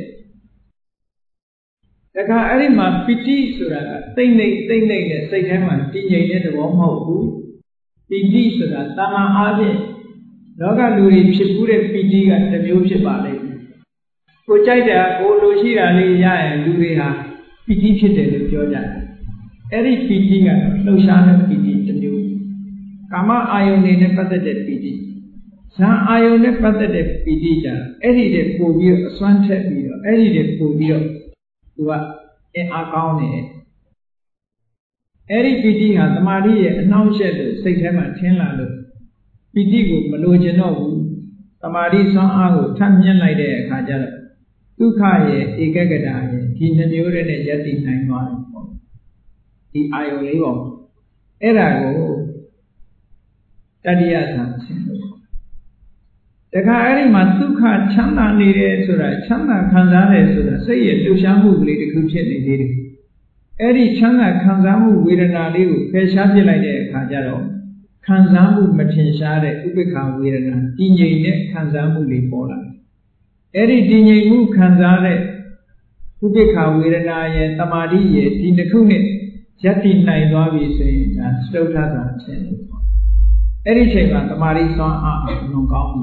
ဒါကအဲ့ဒီမှာပီတိဆိုတာကတိတ်နေနဲ့စိတ်ထဲမှာတည်ငြိမ်တဲ့သဘောမဟုတ်ဘူးပီတိဆိုတာတာမန်အားဖြင့်လောကလူတွေဖြစ်မှုတဲ့ပီတိကတစ်မျိုးဖြစ်ပါလိမ့်မယ်ကိုကြိုက်တာကိုလိုရှိတာလေးရရင်လူတွေဟာပီတိဖြစ်တယ်လို့ပြောကြတယ်အဲ့ဒီပီတိကတော့လှုပ်ရှားတဲ့ပီတိတစ်မျိုးကာမအာယုန်နဲ့ပတ်သက်တဲ့ပီတိဇန်အာယုန်နဲ့ပတ်သက်တဲ့ပီတိကြအဲ့ဒီတဲ့ပို့ပြီးတော့အစွမ်းထက်ပြီးတော့အဲ့ဒီတဲ့ပို့ပြီးတော့သူကအင်အားကောင်းနေတယ်အဲ့ဒီပီတိဟာတမာတိရဲ့အနှောင့်အယှက်လို့စိတ်ထဲမှာထင်လာလို့ပီတိကိုမလိုချင်တော့ဘူးတမာတိစွမ်းအားကိုထပ်မြင့်လိုက်တဲ့အခါကျတော့ဒုက္ခရဲ့ဧကဂတရဲ့ဒီနှမျိုးနဲ့ယက်တည်နိုင်သွားတယ်ပေါ့ဒီအာယုံလေးပေါ့အဲ့ဒါကိုတတိယဆံအဆင့်လို့တခါအဲ့ဒီမှာဒုက္ခချမ်းသာနေတယ်ဆိုတာချမ်းသာခံစားတယ်ဆိုတာစိတ်ရဲ့လှုပ်ရှားမှုကလေးတစ်ခုဖြစ်နေသေးတယ်အဲ့ဒီချမ်းသာခံစားမှုဝေဒနာလေးကိုဖယ်ရှားပြလိုက်တဲ့အခါကျတော့ခံစားမှုမထင်ရှားတဲ့ဥပိ္ပခာဝေဒနာတည်ငြိမ်တဲ့ခံစားမှုလေးပေါ်လာတယ်အဲ့ဒီတည်ငြိမ်မှုခံစားတဲ့ဥပိ္ပခာဝေဒနာရဲ့တမာတိရဲ့ဒီတစ်ခုနဲ့ယက်တည်နိုင်သွားပြီဆိုရင်ဒါစတုထသံအဆင့်လို့ပေါ့အဲ့ဒီချိန်မှာတမာတိစွမ်းအားအလွန်ကောင်းပြီ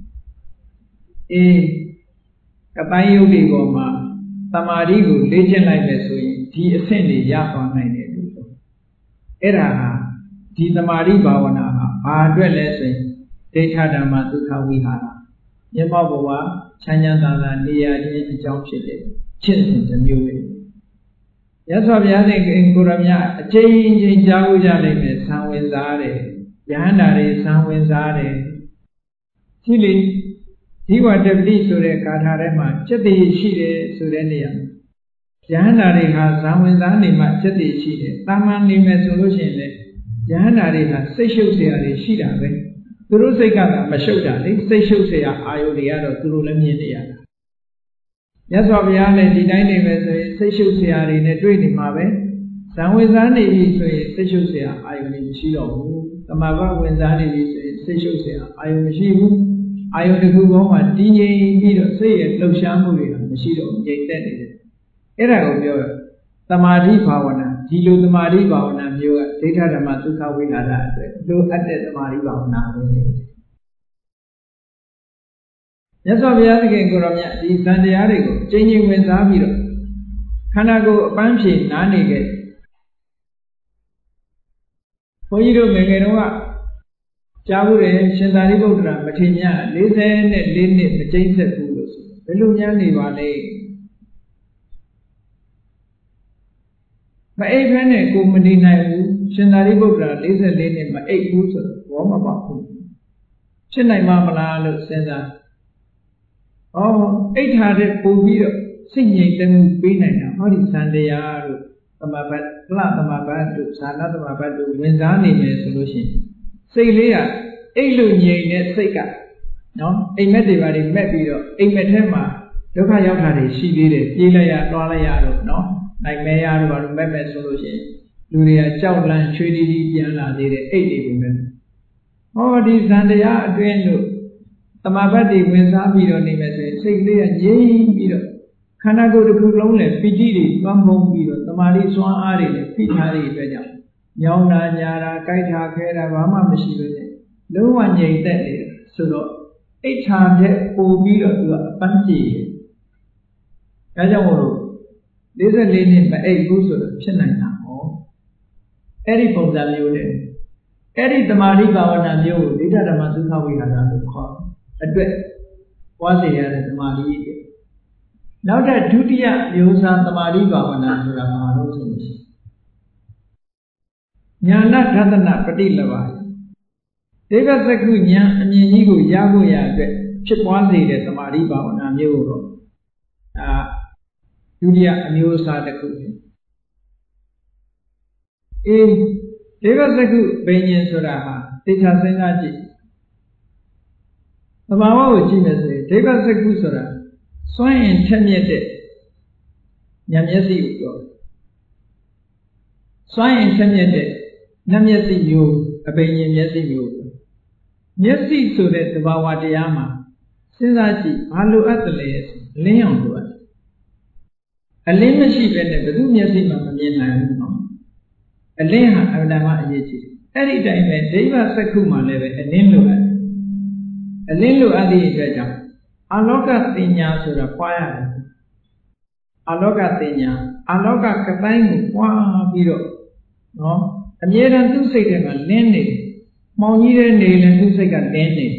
ကပိုင်းယုတ်ဒီပေါ်မှာတမာတိကိုလေ့ကျင့်လိုက်မယ်ဆိုရင်ဒီအဆင့်တွေရသွားနိုင်တယ်လို့ဆိုအဲ့ဒါဟာဒီတမာတိဘာဝနာဟာဘာအတွက်လဲဆိုရင်ဒိဋ္ဌဓမ္မဒုက္ခဝိဟာရမျက်မှောက်ဘဝချမ်းချမ်းသာသာနေရခြင်းအကြောင်းဖြစ်တဲ့ချစ်စဉ်တစ်မျိုးပဲရသော်ဘုရားသခင်ကိုရမြအကျဉ်းချင်းကြားလို့ရနိုင်မယ်ဆံဝင်စားတယ်ယဟန္တာတွေဆံဝင်စားတယ်ဒီလေဒီဝတ္တပတိဆိုတဲ့ဂါထာထဲမှာจิตတိရှိတယ်ဆိုတဲ့နေရာယဟန္တာတွေဟာဇံဝင်စားနေမှจิตတိရှိတယ်တာမန်နေမယ်ဆိုလို့ရှိရင်လေယဟန္တာတွေကစိတ်ရှုပ်เสียတွေရှိတာပဲသူတို့စိတ်ကမရှုပ်တာလေစိတ်ရှုပ်เสียအာယုတွေကတော့သူတို့လည်းမြင်နေရတာမြတ်စွာဘုရားလည်းဒီတိုင်းနေမယ်ဆိုရင်စိတ်ရှုပ်เสียတွေနဲ့တွေ့နေမှာပဲဇံဝင်စားနေပြီဆိုရင်စိတ်ရှုပ်เสียအာယုတွေမရှိတော့ဘူးတမာဘဝင်စားနေပြီဆိုရင်စိတ်ရှုပ်เสียအာယုမရှိဘူးအာယုတစ်ခုပေါ်မှာတည်ငြိမ်ပြီးတော့စိတ်ရဲ့လှုပ်ရှားမှုတွေကမရှိတော့ငြိမ်သက်နေတယ်အဲ့ဒါကိုပြောသမာဓိဘာဝနာဒီလိုသမာဓိဘာဝနာမျိုးကဒိဋ္ဌဓမ္မဒုက္ခဝိဟာရအတွက်လိုအပ်တဲ့သမာဓိဘာဝနာပဲမြတ်စွာဘုရားသခင်ကိုရောမြတ်ဒီသံတရားတွေကိုကျင့်ချင်းဝင်စားပြီးတော့ခန္ဓာကိုယ်အပန်းဖြေနားနေခဲ့ဘုန်းကြီးတို့ငယ်ငယ်တုန်းကကြားဘူးတယ်ရှင်သာရိပုတ္တရာမထေရ44နှစ်မကျိန်းဆက်ဘူးလို့ဆိုဘယ်လိုများနေပါလဲမအိပ်ဖဲနဲ့ကိုမနေနိုင်ဘူးရှင်သာရိပုတ္တရာ44နှစ်မအိပ်ဘူးဆိုတော့ဘောမပေါက်ဘူးဖြစ်နိုင်မှာမလားလို့စဉ်းစားအိတ်ထားတဲ့ပို့ပြီးတော့စိတ်ငြိမ်တမှုပေးနိုင်တာဟောဒီသံတရားတို့သမဘတ်ဖလသမဘတ်တို့ဇာနသမဘတ်တို့ဝင်စားနေမယ်ဆိုလို့ရှိရင်စိတ်လေးကအိတ်လို့ငြိမ်တဲ့စိတ်ကနော်အိမ်မက်တွေပါတွေမက်ပြီးတော့အိမ်မက်ထဲမှာဒုက္ခရောက်တာတွေရှိသေးတယ်ပြေးလိုက်ရတွားလိုက်ရတော့နော်နိုင်မဲရတော့ဘာလို့မက်မဲ့ဆိုလို့ရှိရင်လူတွေကကြောက်လန့်ချွေးတီးတီးပြန်လာသေးတယ်အိတ်တွေကိုပဲဟောဒီဇန်တရားအတွင်းတို့တမာဘတ်တွေဝင်စားပြီးတော့နေမယ်ဆိုရင်စိတ်လေးကငြိမ်ပြီးတော့ခန္ဓာကိုယ်တစ်ခုလုံးနဲ့ပီတိတွေသွမ်းဖုံးပြီးတော့တမာတိစွမ်းအားတွေနဲ့ဖိထားတဲ့အတွက်ကြောင့်ညောင်းတာညာတာကြိုက်တာခဲတာဘာမှမရှိလို့နဲ့လုံးဝငြိမ်သက်နေတယ်ဆိုတော့အိဋ္ဌာတဲ့ပို့ပြီးတော့သူကအပန်းပြေတယ်ဒါကြောင့်မို့လို့44နှစ်မအိပ်ဘူးဆိုတော့ဖြစ်နိုင်တာဟောအဲ့ဒီပုံစံမျိုးနဲ့အဲ့ဒီတမာတိဘာဝနာမျိုးကိုဒိဋ္ဌဓမ္မဒုက္ခဝိဟာရလို့ခေါ်အတွက်ပွားစေရတဲ့တမာတိတွေနောက်တဲ့ဒုတိယမျိုးစားတမာတိဘာဝနာဆိုတာဘာလို့ဆိုလို့ရှိရင်ညာဏဒသနပฏิလဘဒေဝစကုညာအမြင်ကြီးကိုရဖို့ရအတွက်ဖြစ်ပွားစေတဲ့တမာတိဘာဝနာမျိုးကိုတော့ဒုတိယအမျိုးအစားတစ်ခုဒေဝစကုဘိညာဉ်ဆိုတာဟာသိချာစဉ်းစားကြည့်သဘာဝကိုကြည့်မယ်ဆိုရင်ဒေဝစကုဆိုတာစွန့်ရင်ထက်မြက်တဲ့ဉာဏ်မျက်စိကိုပြောစွမ်းရင်ချက်မြက်တဲ့နတ်မျက်စိမျိုးအပိညာဉ်မျက်စိမျိုးမျက်စိဆိုတဲ့သဘာဝတရားမှာစဉ်းစားကြည့်ဘာလိုအပ်တယ်လဲအလင်းအောင်လိုအပ်တယ်အလင်းမရှိဘဲနဲ့ဘယ်သူမျက်စိမှမမြင်နိုင်ဘူးနော်အလင်းဟာအမှန်တမ်းအရေးကြီးအဲ့ဒီတိုင်းပဲဒိဗ္ဗစက္ခုမှာလည်းပဲအလင်းလိုအပ်အလင်းလိုအပ်တဲ့အတွက်ကြောင့်အလောကတင်ညာဆိုတာပွားရတယ်အလောကတင်ညာအလောကကတိုင်းကိုပွားပြီးတော့နော်အမြဲတမ်းသူ့စိတ်ထဲမှာလင်းနေမှောင်ကြီးတဲ့နေလည်းသူ့စိတ်ကလင်းနေ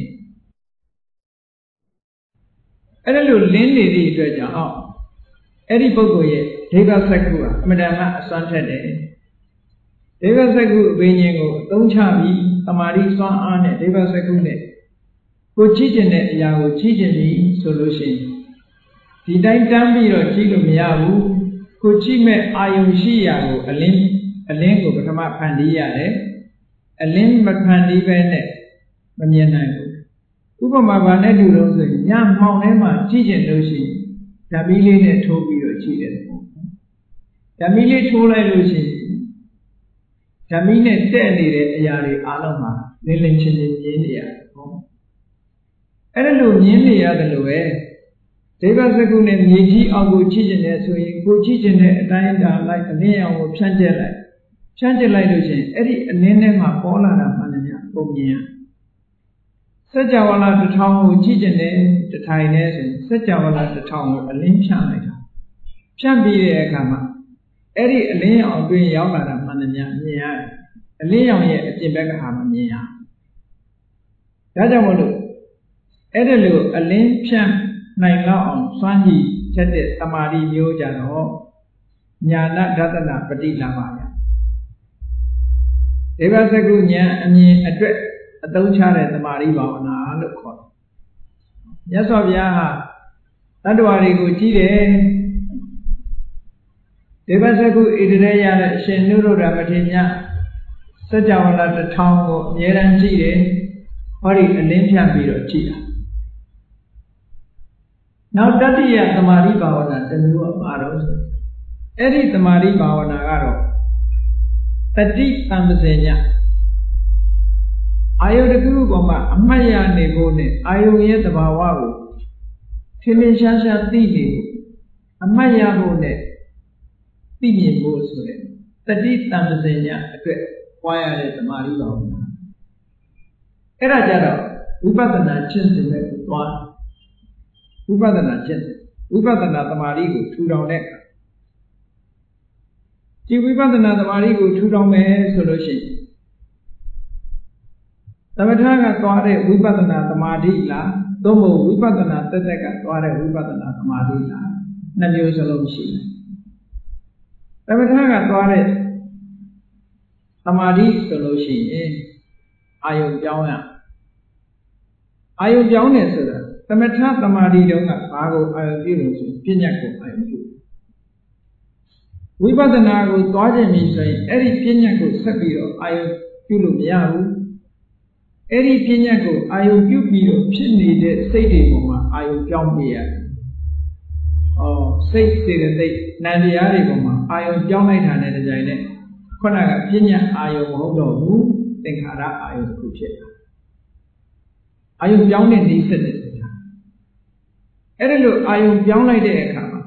အဲ့ဒါလိုလင်းနေသည့်အတွက်ကြောင့်အဲ့ဒီပုဂ္ဂိုလ်ရဲ့ဒိဗ္ဗစက္ခုကအမှန်တမ်းအစွမ်းထက်တယ်ဒိဗ္ဗစက္ခုအဘိညာဉ်ကိုအသုံးချပြီးသမာဓိစွမ်းအားနဲ့ဒိဗ္ဗစက္ခုနဲ့ကိုကြည့်ကျင်တဲ့အရာကိုကြည့်ကျင်ပြီဆိုလို့ရှိရင်ဒီတိုင်းတန်းပြီးတော့ကြည့်လို့မရဘူးကိုကြည့်မဲ့အာယုံရှိရာကိုအလင်းကိုပထမဖန်တီးရတယ်အလင်းမဖန်တီးပဲနဲ့မမြင်နိုင်ဘူးဥပမာဘာနဲ့တူလို့ဆိုရင်ညမှောင်ထဲမှာကြည့်ကျင်လို့ရှိရင်ဓာမီလေးနဲ့ထိုးပြီးတော့ကြည့်တယ်ပေါ့ဓာမီလေးထိုးလိုက်လို့ရှိရင်ဓာမီနဲ့တဲ့နေတဲ့အရာတွေအားလုံးမှာလင်းလင်းချင်းချင်းမြင်နေရတယ်ပေါ့အဲ့ဒါလိုမြင်နေရတယ်လို့ပဲဒိဗ္ဗစက္ခုနဲ့မြေကြီးအောင်ကိုကြည့်ကျင်တယ်ဆိုရင်ကိုကြည့်ကျင်တဲ့အတိုင်းအတာလိုက်အလင်းအောင်ကိုဖြန့်ကျက်လိုက်လို့ရှိရင်အဲ့ဒီအလင်းထဲမှာပေါ်လာတာမှန်တယ်များပုံမြင်ရစัจ java လာတစ်ထောင်ကိုကြည့်ကျင်တယ်တစ်ထိုင်နဲ့ဆိုရင်စัจ java လာတစ်ထောင်ကိုအလင်းဖြန့်လိုက်တာဖြန့်ပြီးတဲ့အခါမှာအဲ့ဒီအလင်းအောင်အတွင်းရောက်လာတာမှန်တယ်များမြင်ရတယ်အလင်းအောင်ရဲ့အပြင်ဘက်ကဟာမမြင်ရဒါကြောင့်မို့လို့အဲ့ဒါလိုအလင်းဖြန့်နိုင်လောက်အောင်စွမ်းကြည့်ချက်တဲ့သမာဓိမျိုးကြတော့ညာဏဒသနာပฏิလမ္မာယဒိဗ္ဗစက္ခုဉာဏ်အမြင်အတွက်အသုံးချတဲ့သမာဓိဘာဝနာလို့ခေါ်တယ်မြတ်စွာဘုရားဟာတတ္တဝါတွေကိုကြည့်တယ်ဒိဗ္ဗစက္ခုဣတိရေရတဲ့အရှင်နုရုဒ္ဓမထေရစัจ java လာတစ်ထောင်ကိုအမြဲတမ်းကြည့်တယ်ဟောဒီအလင်းဖြန့်ပြီးတော့ကြည့်တာနောက်တတိယသမာဓိဘာဝနာတစ်မျိုးကဘာလို့ဆိုအဲ့ဒီသမာဓိဘာဝနာကတော့တတိတံပစေညအာယုတစ်ခုပေါ်မှာအမှတ်ရနေဖို့နဲ့အာယုရဲ့သဘာဝကိုထင်ထင်ရှားရှားသိနေအမှတ်ရဖို့နဲ့သိမြင်ဖို့ဆိုတဲ့တတိတံပစေညအတွက်ပွားရတဲ့သမာဓိဘာဝနာအဲ့ဒါကြတော့ဝိပဿနာကျင့်စဉ်နဲ့သွားဝိပဿနာကျင့်ဝိပဿနာသမာဓိကိုထူထောင်တဲ့အခါဒီဝိပဿနာသမာဓိကိုထူထောင်မယ်ဆိုလို့ရှိရင်သမထကသွားတဲ့ဝိပဿနာသမာဓိလားသို့မဟုတ်ဝိပဿနာတက်တက်ကသွားတဲ့ဝိပဿနာသမာဓိလားနှစ်မျိုးစလုံးရှိတယ်သမထကသွားတဲ့သမာဓိဆိုလို့ရှိရင်အာယုံပြောင်းရအာယုံပြောင်းနေဆိုတာသမထသမာဓိတုန်းကဘာကိုအာယုံပြုလို့ဆိုပညာကိုအာယုံပြုဝိပဿနာကိုသွားခြင်းပြီဆိုရင်အဲ့ဒီပညာကိုဆက်ပြီးတော့အာယုံပြုလို့မရဘူးအဲ့ဒီပညာကိုအာယုံပြုပြီးတော့ဖြစ်နေတဲ့စိတ်တွေပေါ်မှာအာယုံပြောင်းပြရတယ်စိတ်စေတသိက်နံတရားတွေပေါ်မှာအာယုံပြောင်းလိုက်တာနဲ့တကြိုင်နဲ့ခုနကပညာအာယုံမဟုတ်တော့ဘူးသင်္ခါရအာယုံတစ်ခုဖြစ်တာအာယုံပြောင်းတဲ့နေဆက်တယ်အဲ့ဒါလို့အာယုံပြောင်းလိုက်တဲ့အခါမှာ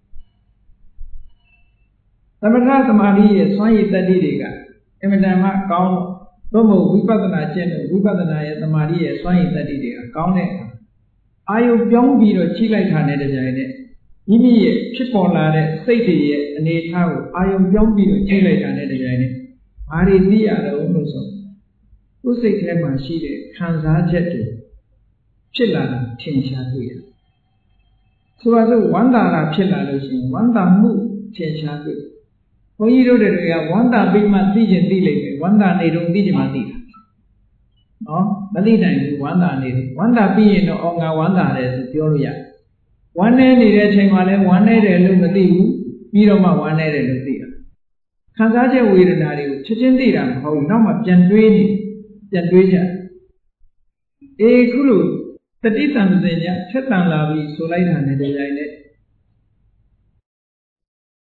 သမထသမာဓိရဲ့စွမ်းရည်တတ္တိတွေကအမှန်တမ်းမှကောင်းတော့မဟုတ်ဝိပဿနာကျင့်တဲ့ဝိပဿနာရဲ့သမာဓိရဲ့စွမ်းရည်တတ္တိတွေကကောင်းတဲ့အခါအာယုံပြောင်းပြီးတော့ကြည့်လိုက်တာနဲ့တကြိုင်နဲ့မိမိရဲ့ဖြစ်ပေါ်လာတဲ့စိတ်တွေရဲ့အနေအထားကိုအာယုံပြောင်းပြီးတော့ကြည့်လိုက်တာနဲ့တကြိုင်နဲ့ဘာတွေသိရတော့လို့ဆိုကိုယ်စိတ်ထဲမှာရှိတဲ့ခံစားချက်တွေဖြစ်လာတာထင်ရှားတွေ့ရတယ်ဆိုပါစို့ဝမ်းသာတာဖြစ်လာလို့ရှိရင်ဝမ်းသာမှုထင်ရှားတွေ့ဘုန်းကြီးတို့တွေကဝမ်းသာပြီးမှသိချင်သိလိမ့်မယ်ဝမ်းသာနေတော့သိချင်မှသိတာနော်မသိနိုင်ဘူးဝမ်းသာနေတယ်ဝမ်းသာပြီးရင်တော့ငါဝမ်းသာတယ်ဆိုပြောလို့ရတယ်ဝမ်းနေနေတဲ့အချိန်မှာလည်းဝမ်းနေတယ်လို့မသိဘူးပြီးတော့မှဝမ်းနေတယ်လို့သိတာခံစားချက်ဝေဒနာတွေကိုချက်ချင်းသိတာမဟုတ်ဘူးနောက်မှပြန်တွေးကြခုလိုတတိတံပစေညထက်တန်လာပြီဆိုလိုက်တာနဲ့တည်းရိုင်းနဲ့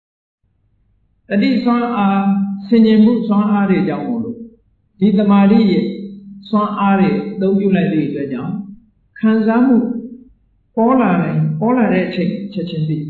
တိစွမ်းအားဆင်ញင်မှုစွမ်းအားတွေကြောင့်မို့လို့ဒီတမာတိရဲ့စွမ်းအားတွေအသုံးပြုလိုက်သည့်အတွက်ကြောင့်ခံစားမှုပေါ်လာတဲ့အချိန်ချက်ချင်းသိ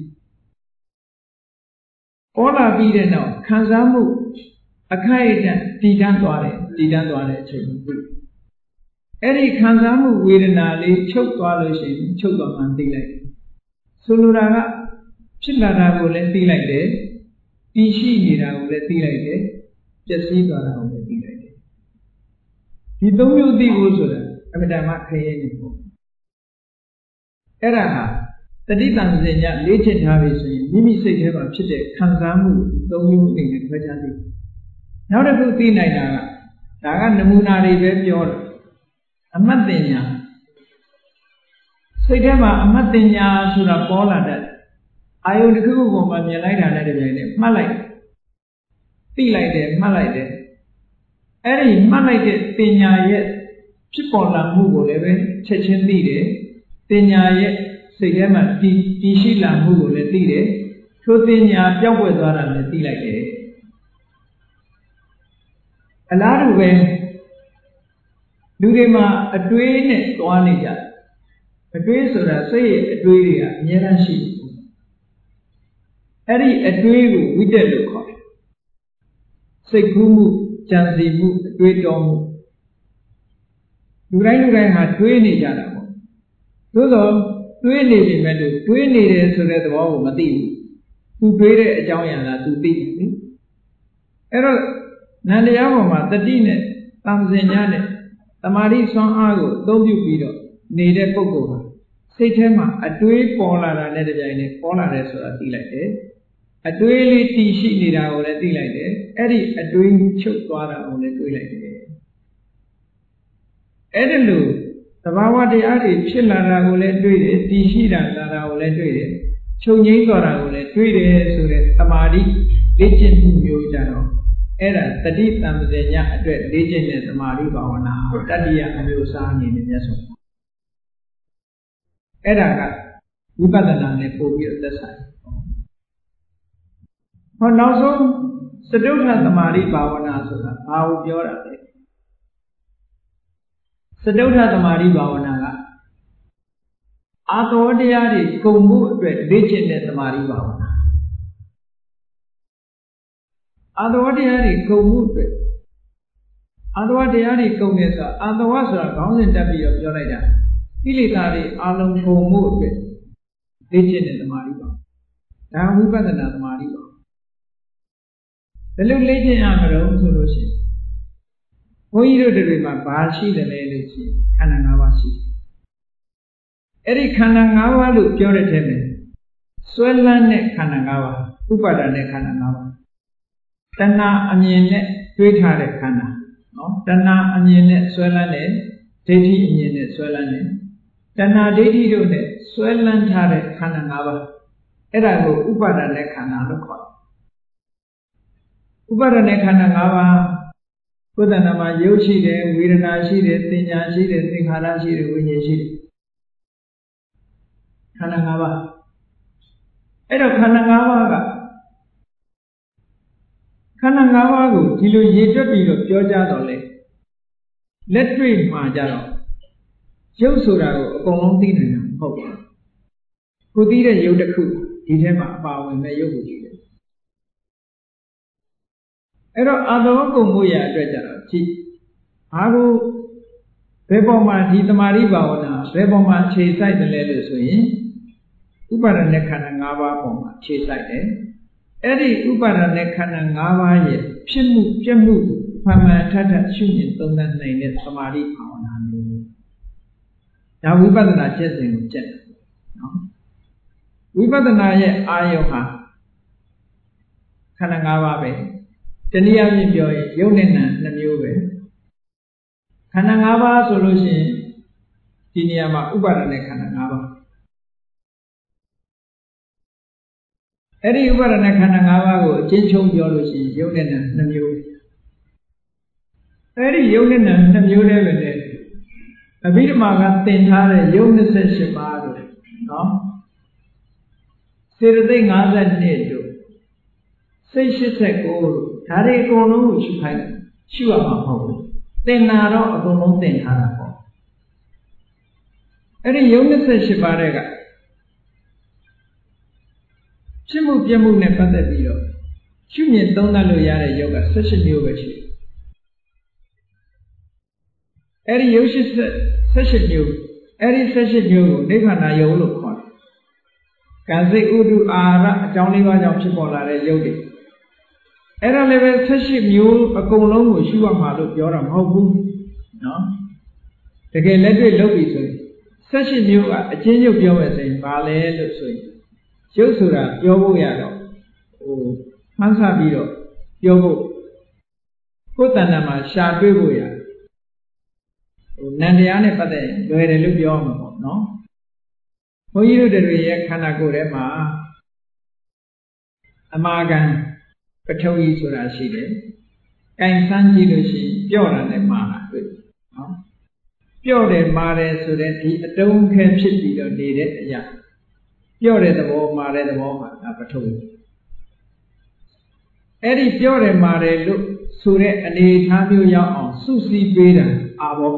ပေါ်လာပြီးတဲ့နောက်ခံစားမှုအခိုက်အတန့်တည်တန်းသွားတဲ့အချိန်ကိုသိအဲ့ဒီခံစားမှုဝေဒနာလေးချုပ်သွားလို့ရှိရင်ချုပ်သွားမှသိလိုက်ဆိုလိုတာကဖြစ်လာတာကိုလည်းသိလိုက်တယ်တည်ရှိနေတာကိုလည်းသိလိုက်တယ်ပျက်စီးသွားတာကိုလည်းသိလိုက်တယ်ဒီသုံးမျိုးသိဖို့ဆိုတာအမှန်တမ်းခရင်နေပေါ့အဲ့ဒါဟာတတိတံစင်ညလေ့ကျင့်ထားပြီဆိုရင်မိမိစိတ်ထဲမှာဖြစ်တဲ့ခံစားမှုသုံးမျိုးအနေနဲ့ခွဲခြားသိနောက်တစ်ခုသိနိုင်တာကဒါကနမူနာတွေပဲပြောတယ်အမှတ်တင်ညာစိတ်ထဲမှာအမှတ်တင်ညာဆိုတာပေါ်လာတဲ့အာယုန်တစ်ခုခုပေါ်မှာမြင်လိုက်တာနဲ့တပြိုင်နက်မှတ်လိုက်သိလိုက်တယ်မှတ်လိုက်တယ်အဲ့ဒီမှတ်လိုက်တဲ့တင်ညာရဲ့ဖြစ်ပေါ်လာမှုကိုလည်းပဲချက်ချင်းသိတယ်တင်ညာရဲ့စိတ်ထဲမှာတည်ရှိလာမှုကိုလည်းသိတယ်ထိုတင်ညာပျောက်ကွယ်သွားတာလည်းသိလိုက်တယ်အလားတူပဲလူတွေမှာအတွေးနဲ့သွားနေကြအတွေးဆိုတာစိတ်ရဲ့အတွေးတွေကအများအားရှိတယ်အဲ့ဒီအတွေးကိုဝိတက်လို့ခေါ်တယ်စိတ်ကူးမှုကြံစည်မှုအတွေးတော်မှုလူတိုင်းဟာတွေးနေကြတာပေါ့သို့သောတွေးနေပြီမဲ့လို့တွေးနေတယ်ဆိုတဲ့သဘောကိုမသိဘူးသူတွေးတဲ့အကြောင်းအရာကသူသိတယ်နိအဲ့တော့နန္တရားပေါ်မှာတတိနဲ့တံစင်ညာနဲ့တမာတိစွမ်းအားကိုအသုံးပြုပြီးတော့နေတဲ့ပုဂ္ဂိုလ်ဟာစိတ်ထဲမှာအတွေးပေါ်လာတာနဲ့တပြိုင်နက်ပေါ်လာတယ်ဆိုတာသိလိုက်တယ်အတွေးလေးတည်ရှိနေတာကိုလည်းသိလိုက်တယ်အဲ့ဒီအတွေးချုပ်သွားတာကိုလည်းတွေးလိုက်တယ်အဲ့ဒီလိုသဘာဝတရားတွေဖြစ်လာတာကိုလည်းတွေးတယ်တည်ရှိတာကိုလည်းတွေးတယ်ချုပ်ငြိမ်းသွားတာကိုလည်းတွေးတယ်ဆိုတဲ့သမာဓိလေ့ကျင့်မှုမျိုးကြတော့အဲ့ဒါတတိတံပဇေညအတွက်လေ့ကျင့်တဲ့သမာဓိဘာဝနာတတိယအမျိုးအစားအနေနဲ့မြတ်စွာဘုရားအဲ့ဒါကဝိပဿနာနဲ့ပို့ပြီးသက်ဆိုင်ဟောနောက်ဆုံးစတုထသမာဓိဘာဝနာဆိုတာဘာကိုပြောတာလဲစတုထသမာဓိဘာဝနာကအာသောတရားတွေကုန်မှုအတွက်လေ့ကျင့်တဲ့သမာဓိဘာဝနာအာသဝတရားတွေကုန်မှုအတွက်အာသဝတရားတွေကုန်တယ်ဆိုတာအာသဝဆိုတာခေါင်းစဉ်တက်ပြီးတော့ပြောလိုက်တာကိလေသာတွေအလုံးကုန်မှုအတွက်လေ့ကျင့်တဲ့သမာဓိပါဒါဝိပဿနာသမာဓိပါဘယ်လိုလေ့ကျင့်ရမလို့ဆိုလို့ရှိရင်ဘုန်းကြီးတို့တွေမှာဘာရှိတယ်လဲလို့ရှိရင်ခန္ဓာ၅ပါးရှိတယ်အဲ့ဒီခန္ဓာ၅ပါးလို့ပြောတဲ့ထဲမှာဆွဲလန်းတဲ့ခန္ဓာ၅ပါးဥပါဒာနဲ့ခန္ဓာ၅ပါးတဏှာအမြင်နဲ့တွေးထားတဲ့ခန္ဓာနော်တဏှာအမြင်နဲ့ဆွဲလန်းတဲ့ဒိဋ္ဌိအမြင်နဲ့ဆွဲလန်းတဲ့တဏှာဒိဋ္ဌိတို့နဲ့ဆွဲလန်းထားတဲ့ခန္ဓာ၅ပါးအဲ့ဒါကိုဥပါဒာနဲ့ခန္ဓာလို့ခေါ်တယ်ဥပါဒာနဲ့ခန္ဓာ၅ပါးကိုယ်တဏ္ဍာမှာရုပ်ရှိတယ်ဝေဒနာရှိတယ်သင်ညာရှိတယ်သင်္ခါရရှိတယ်ဝိညာဉ်ရှိတယ်ခန္ဓာ၅ပါးအဲ့တော့ခန္ဓာ၅ပါးကခန္ဓာ၅ပါးကိုဒီလိုရေတွက်ပြီးတော့ပြောကြတော့လေလက်တွေ့မှာကြတော့ရုပ်ဆိုတာကိုအကုန်လုံးသိနိုင်တာမဟုတ်ဘူးကိုသိတဲ့ရုပ်တစ်ခုဒီထဲမှာအပါဝင်တဲ့ရုပ်ကိုကြည့်တယ်အဲ့တော့အာသောကုန်မှုရအတွက်ကြတော့ကြည့်ဘာကိုဘယ်ပေါ်မှာဒီသမာဓိဘာဝနာဘယ်ပေါ်မှာခြေစိုက်တယ်လဲလို့ဆိုရင်ဥပါဒณะခန္ဓာ၅ပါးပေါ်မှာခြေစိုက်တယ်အဲ့ဒီဥပါဒณะခန္ဓာ၅ပါးရဲ့ဖြစ်မှုပြက်မှုမှန်မှန်ထထရှုမြင်သုံးသပ်နိုင်တဲ့သမာဓိဘာဝနာမျိုးဒါဝိပဿနာကျင့်စဉ်ကိုကျင့်တယ်နော်ဝိပဿနာရဲ့အာယုဟာခန္ဓာ၅ပါးပဲတနည်းအားဖြင့်ပြောရင်ယုတ်နဲ့နာနှမျိုးပဲခန္ဓာ၅ပါးဆိုလို့ရှိရင်ဒီနေရာမှာဥပါဒณะခန္ဓာ၅ပါးအဲ့ဒီဥပါဒณะခန္ဓာ၅ပါးကိုအချင်းချင်းပြောလို့ရှိရင်ယုတ်နဲ့နာနှမျိုးအဲ့ဒီယုတ်နဲ့နာနှမျိုးတည်းပဲလေအဘိဓမ္မာကသင်ထားတဲ့ယုတ်28ပါးလို့နော်စေတသိက်52တို့စိတ်89ဒါတွေအကုန်လုံးကိုရှုခိုင်းရှုရမှာမဟုတ်ဘူးသင်နာတော့အကုန်လုံးသင်ထားတာပေါ့အဲ့ဒီယုံ28ပါးတဲ့ကဖြစ်မှုပြမှုနဲ့ပတ်သက်ပြီးတော့ရှုမြင်သုံးသပ်လို့ရတဲ့ယုတ်က18မျိုးပဲရှိတယ်အဲ့ဒီယုတ်18မျိုးအဲ့ဒီ18မျိုးကိုနိဗ္ဗာန်ယုတ်လို့ခေါ်တယ်ကံစိတ်ဥဒုအာရအကြောင်း၄ပါးကြောင့်ဖြစ်ပေါ်လာတဲ့ယုတ်တွေအဲ့ဒါလည်းပဲ18မျိုးအကုန်လုံးကိုရှုရမှာလို့ပြောတာမဟုတ်ဘူးနော်တကယ်လက်တွေ့လုပ်ပြီဆိုရင်18မျိုးကအချင်းချုပ်ပြောမယ်ဆိုရင်ဘာလဲလို့ဆိုရင်ရုပ်ဆိုတာပြောဖို့ရတော့မှန်းဆပြီးတော့ပြောဖို့ကိုယ်တဏ္ဍာမှာရှာတွေ့ဖို့ရနန္တရားနဲ့ပတ်သက်ရင်လွယ်တယ်လို့ပြောမှာပေါ့နော်ဘုန်းကြီးတို့တွေရဲ့ခန္ဓာကိုယ်ထဲမှာအမာကံပထဝီဆိုတာရှိတယ်။ကင်ဆန်းကြည့်လို့ရှိရင်ပြော့တာနဲ့မာတာတွေ့နော်။ပြော့တယ်မာတယ်ဆိုတဲ့ဒီအတုံးခဲဖြစ်ပြီးတော့နေတဲ့အရာပြော့တဲ့သဘောမာတဲ့သဘောမှာပထဝီအဲ့ဒီပြော့တယ်မာတယ်လို့ဆိုတဲ့အနေအထားမျိုးရောက်အောင်စုစည်းပေးတာအာဘော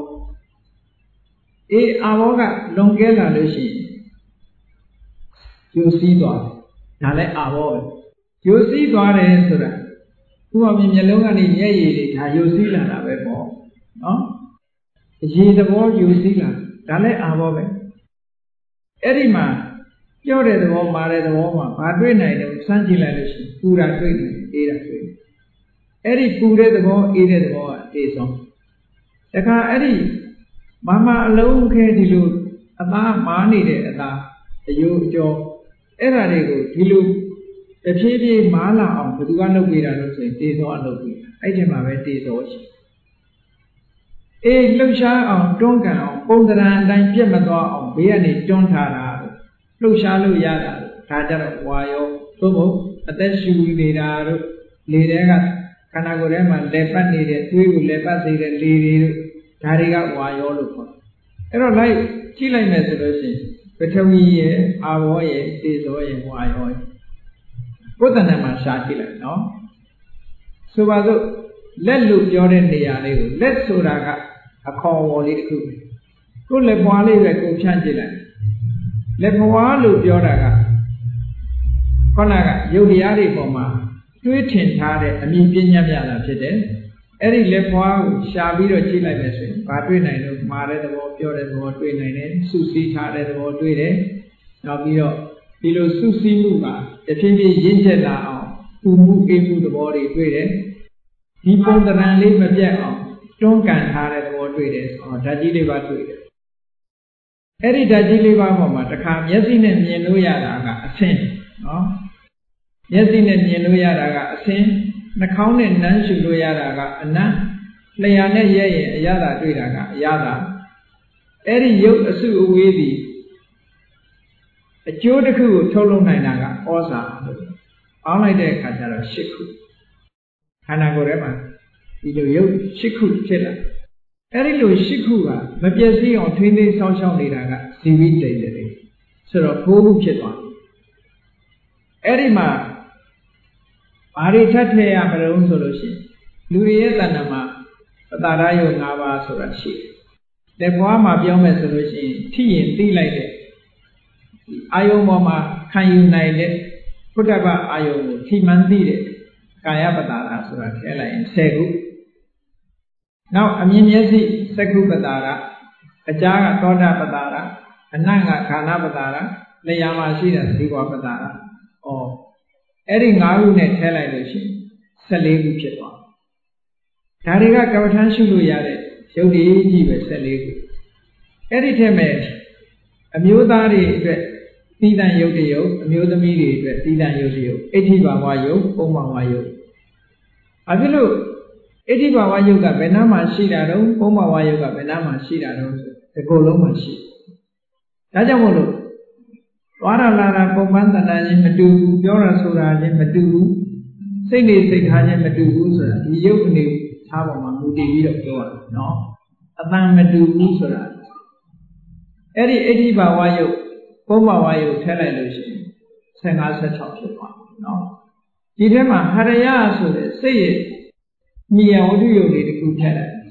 အာဘောကလွန်ကဲလာလို့ရှိရင်ယူစည်းသွားတယ်ဒါလည်းအာဘောပဲယူစည်းသွားတယ်ဆိုတာဥပမာမျက်လုံးကနေမျက်ရည်တွေဒါယူစည်းလာတာပဲပေါ့နော်ရေသဘောယူစည်းလာဒါလည်းအာဘောပဲအဲ့ဒီမှာပြောတဲ့သဘောမာတဲ့သဘောမှာဘာတွေ့နိုင်တယ်စမ်းကြည့်လိုက်လို့ရှိရင်ပူတာတွေ့တယ်အေးတာတွေ့တယ်အဲ့ဒီပူတဲ့သဘောအေးတဲ့သဘောကအေးဆုံးတခါအဲ့ဒီမအလုံးခဲဒီလိုအသားမာနေတဲ့အသားအယိုးအကျော်အဲ့ဒါတွေကိုဒီလိုတဖြည်းဖြည်းမာလာအောင်ဘယ်သူကလုပ်ပေးတာလို့ဆိုရင်တေဇောအလုပ်ပေးတာအဲ့ဒီမှာပဲတေဇောရှိလှုပ်ရှားအောင်တွန်းကန်အောင်ပုံသဏ္ဍာန်အတိုင်းပြတ်မသွားအောင်ဘေးကနေတွန်းထားတာလှုပ်ရှားလို့ရတာဒါကြတော့ဝါယောသို့မဟုတ်အသက်ရှူနေတာတို့လေထဲကခန္ဓာကိုယ်ထဲမှာလက်ပတ်နေတဲ့သွေးကိုလက်ပတ်စေတဲ့လေတွေတို့ဒါတွေကဝါယောလို့ခေါ်တယ်အဲ့တော့လိုက်ကြည့်လိုက်မယ်ဆိုလို့ရှိရင်ပထဝီရဲ့အာဘောရဲ့တေဇောရဲ့ဝါယောရဲ့ကိုယ်တဏ္ဍာမှာရှားကြည့်လိုက်နော်ဆိုပါစို့လက်လို့ပြောတဲ့နေရာလေးကိုလက်ဆိုတာကအခေါ်အဝေါ်လေးတစ်ခုကိုယ်လက်ပွားလေးပဲကိုဖြန့်ကြည့်လိုက်လက်ပွားလို့ပြောတာကခေါနကယုတ်တရားတွေပေါ်မှာတွေးထင်ထားတဲ့အမြင်ပညာပြတာဖြစ်တယ်အဲ့ဒီလက်ပွားကိုရှာပြီးတော့ကြည့်လိုက်မယ်ဆိုရင်ဘာတွေ့နိုင်လို့မာတဲ့သဘောပြောတဲ့သဘောတွေ့နိုင်တယ်စုစည်းထားတဲ့သဘောတွေ့တယ်နောက်ပြီးတော့ဒီလိုစုစည်းမှုကတဖြည်းဖြည်းရင့်ကျက်လာအောင်ပူမှုအေးမှုသဘောတွေတွေ့တယ်ဒီပုံသဏ္ဍာန်လေးမပြတ်အောင်တွန်းကန်ထားတဲ့သဘောတွေ့တယ်ဓာတ်ကြီးလေးပါတွေ့တယ်အဲ့ဒီဓာတ်ကြီးလေးပါပေါ်မှာတစ်ခါမျက်စိနဲ့မြင်လို့ရတာကအဆင်းနော်မျက်စိနဲ့မြင်လို့ရတာကအဆင်းနှာခေါင်းနဲ့နမ်းရှုလို့ရတာကအနံ့လျှာနဲ့ရဲရင်အရသာတွေ့တာကအရသာအဲ့ဒီရုပ်အစုအဝေးသည်အကျိုးတစ်ခုကိုထုတ်လုပ်နိုင်တာကဩဇာလို့အောင်းလိုက်တဲ့အခါကျတော့၈ခုခန္ဓာကိုယ်ထဲမှာဒီလိုရုပ်၈ခုဖြစ်လာအဲ့ဒီလို၈ခုကမပြည့်စည်အောင်ထိန်းသိမ်းစောင့်ရှောက်နေတာကဇီဝိတ္တိတွေဆိုတော့၉ခုဖြစ်သွားတယ်အဲ့ဒီမှာဘာတွေထပ်ထည့်ရမလို့ဆိုလို့ရှိရင်လူတွေရဲ့တဏ္ဍာမှာပတာရယုတ်၅ပါးဆိုတာရှိတယ်လက်ဘွားမှာပြောမယ်ဆိုလို့ရှိရင်ထိရင်သိလိုက်တဲ့အာယုံပေါ်မှာခံယူနိုင်တဲ့ဘုဒ္ဓဘာအာယုံကိုထိမှန်းသိတဲ့ကာယပတာရဆိုတာထည့်လိုက်ရင်10ခုနောက်အမြင်မျက်စိသက္ကုပတာရအကြားကသောတာပတာရအနံ့ကခန္ဓာပတာရလျှာမှာရှိတဲ့ဇီဝပတာရအဲ့ဒီ၅ခုနဲ့ထည့်လိုက်လို့ရှိရင်14ခုဖြစ်သွားဒါတွေကကမ္မထမ်းရှုလို့ရတဲ့ရုပ်ရည်ကြီးပဲ14ခုအဲ့ဒီထဲမှာအမျိုးသားတွေအတွက်သီးသန့်ယုတ်တယုတ်အမျိုးသမီးတွေအတွက်သီးသန့်ယုတ်တယုတ်အဋ္ဌိဘာဝယုတ်ပုံမှန်ဝါယုတ်ဘာဖြစ်လို့အဋ္ဌိဘာဝယုတ်ကဘယ်နှမှာရှိတာတော့ပုံမှန်ဝါယုတ်ကဘယ်နှမှာရှိတာတော့ဒီကိုယ်လုံးမှာရှိဒါကြောင့်မို့လို့သွားရလာတာပုံမှန်တဏ္ဍာချင်းမတူဘူးပြောတာဆိုတာချင်းမတူဘူးစိတ်နေစိတ်ထားချင်းမတူဘူးဆိုတာဒီယုတ်အနေထားပေါ်မှာမူတည်ပြီးတော့ပြောရတာနော်အတန်မတူဘူးဆိုတာအဲ့ဒီအဋ္ဌိဘာဝယုတ်ပုံမှန်ဝါယုတ်ထည့်လိုက်လို့ရှိရင်15 16ဖြစ်သွားနော်ဒီထဲမှာဟရယဆိုတဲ့စိတ်ရဲ့မြေယဝတ္ထုယုတ်လေးတစ်ခုထည့်လိုက်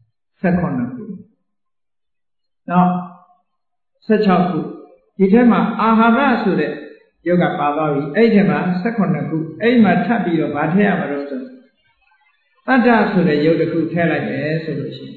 18ခုနောက်16ခုဒီထဲမှာအာဟာရဆိုတဲ့ယုတ်ကပါသွားပြီအဲ့ဒီထဲမှာ18ခုအဲ့ဒီမှာထပ်ပြီးတော့ဗာထည့်ရမှာတော့ဆိုတတ္တဆိုတဲ့ယုတ်တစ်ခုထည့်လိုက်တယ်ဆိုလို့ရှိရင်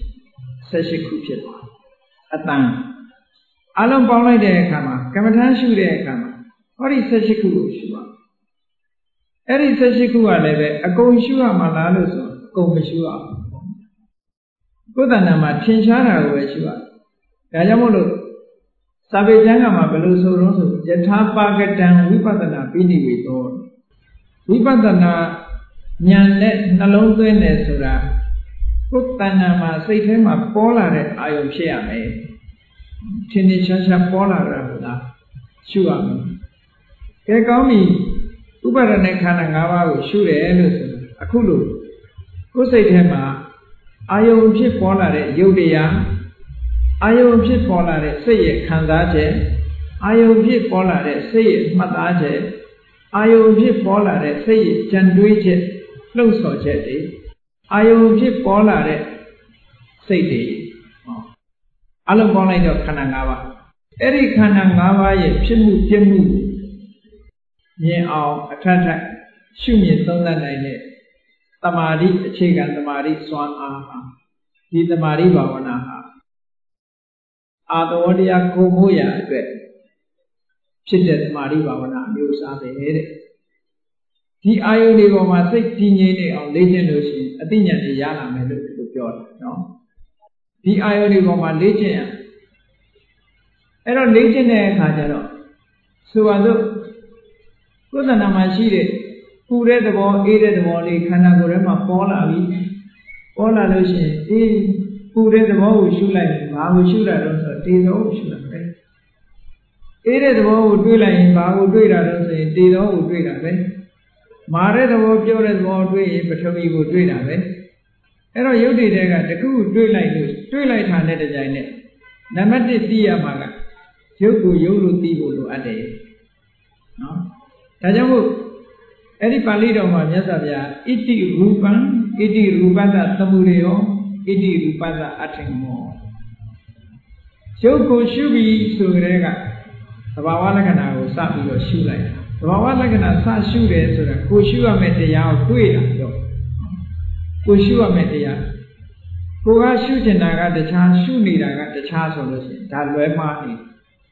18ခုဖြစ်သွားအတန်အလုံးပေါင်းလိုက်တဲ့အခါမှာကမ္မဋ္ဌာန်းရှုတဲ့အခါမှာဟောဒီ18ခုကိုရှုပါအဲ့ဒီ18ခုကလည်းပဲအကုန်ရှုရမှာလားလို့ဆိုအကုန်မရှုရဘူးကိုယ်တဏ္ဍာမှာထင်ရှားတာကိုပဲရှုရဒါကြောင့်မို့လို့စာပေကျမ်းကမှာဘယ်လိုဆိုတော့ဆိုယထာပါကတံဝိပဿနာပိဋိဝေသောဝိပဿနာဉာဏ်နဲ့နှလုံးသွင်းတယ်ဆိုတာကိုယ်တဏ္ဍာမှာစိတ်ထဲမှာပေါ်လာတဲ့အာယုံဖြစ်ရမယ်ထင်ထင်ရှားရှားပေါ်လာတာကရှုရမယ်ကဲကောင်းပြီဥပါဒณะခန္ဓာ၅ပါးကိုရှုတယ်လို့ဆိုအခုလို့ကိုယ်စိတ်ထဲမှာအာယုံဖြစ်ပေါ်လာတဲ့ယုတ်တရားအာယုံဖြစ်ပေါ်လာတဲ့စိတ်ရဲ့ခံစားချက်အာယုံဖြစ်ပေါ်လာတဲ့စိတ်ရဲ့မှတ်သားချက်အာယုံဖြစ်ပေါ်လာတဲ့စိတ်ရဲ့ကြံတွေးချက်လှုပ်ဆော်ချက်တွေအာယုံဖြစ်ပေါ်လာတဲ့စိတ်တွေအလုံးပေါင်းလိုက်တော့ခန္ဓာ၅ပါးအဲ့ဒီခန္ဓာ၅ပါးရဲ့ဖြစ်မှုပြမှုမြင်အောင်အထက်ထက်ရှုမြင်သုံးသပ်နိုင်တဲ့တမာတိအခြေခံတမာတိစွမ်းအားဒီတမာတိဘာဝနာဟာအာတဝတရားကိုမို့ရအတွက်ဖြစ်တဲ့တမာတိဘာဝနာမျိုးစားပဲတဲ့ဒီအာယုန်တွေပေါ်မှာစိတ်တည်ငြိမ်နေအောင်လေ့ကျင့်လို့ရှိရင်အသိဉာဏ်တွေရလာမယ်လို့ပြောတာနော်ဒီအာယုန်တွေပေါ်မှာလေ့ကျင့်ရအဲ့တော့လေ့ကျင့်တဲ့အခါကျတော့ဆိုပါစို့ကိုယ်တဏ္ဍာမှာရှိတဲ့ပူတဲ့သဘောအေးတဲ့သဘောလေးခန္ဓာကိုယ်ထဲမှာပေါ်လာပြီပေါ်လာလို့ရှိရင်အေးပူတဲ့သဘောကိုရှုလိုက်ရင်ဘာကိုရှုတာတော့ဆိုတေသောကိုရှုတာပဲအေးတဲ့သဘောကိုတွေးလိုက်ရင်ဘာကိုတွေးတာတော့ဆိုရင်တေသောကိုတွေးတာပဲမာတဲ့သဘောပြောတဲ့သဘောတွေးရင်ပထဝီကိုတွေးတာပဲအဲ့တော့ယုတ်တိတဲ့ကတခုတွေးလိုက်လို့တွေးလိုက်တာနဲ့တကြိုင်နဲ့နံပါတ်1သိရမှာကယုတ်ကိုယုတ်လို့သိဖို့လိုအပ်တယ်နော်ဒါကြောင့်မို့အဲ့ဒီပါဠိတော်မှာမြတ်စွာဘုရားဣတိရူပံဣတိရူပတ္တသမုဒယောဣတိရူပတ္တအထင်မောယုတ်ကိုရှုပြီးဆိုကြတဲ့ကသဘာဝလက္ခဏာကိုစပြီးတော့ရှုလိုက်တာသဘာဝလက္ခဏာစရှုတယ်ဆိုတာကိုရှုရမယ့်တရားကိုတွေ့တာတော့ကိုရှုရမယ့်တရားကိုကရှုကျင်တာကတခြားရှုနေတာကတခြားဆိုလို့ရှိရင်ဒါလွဲမှားနေ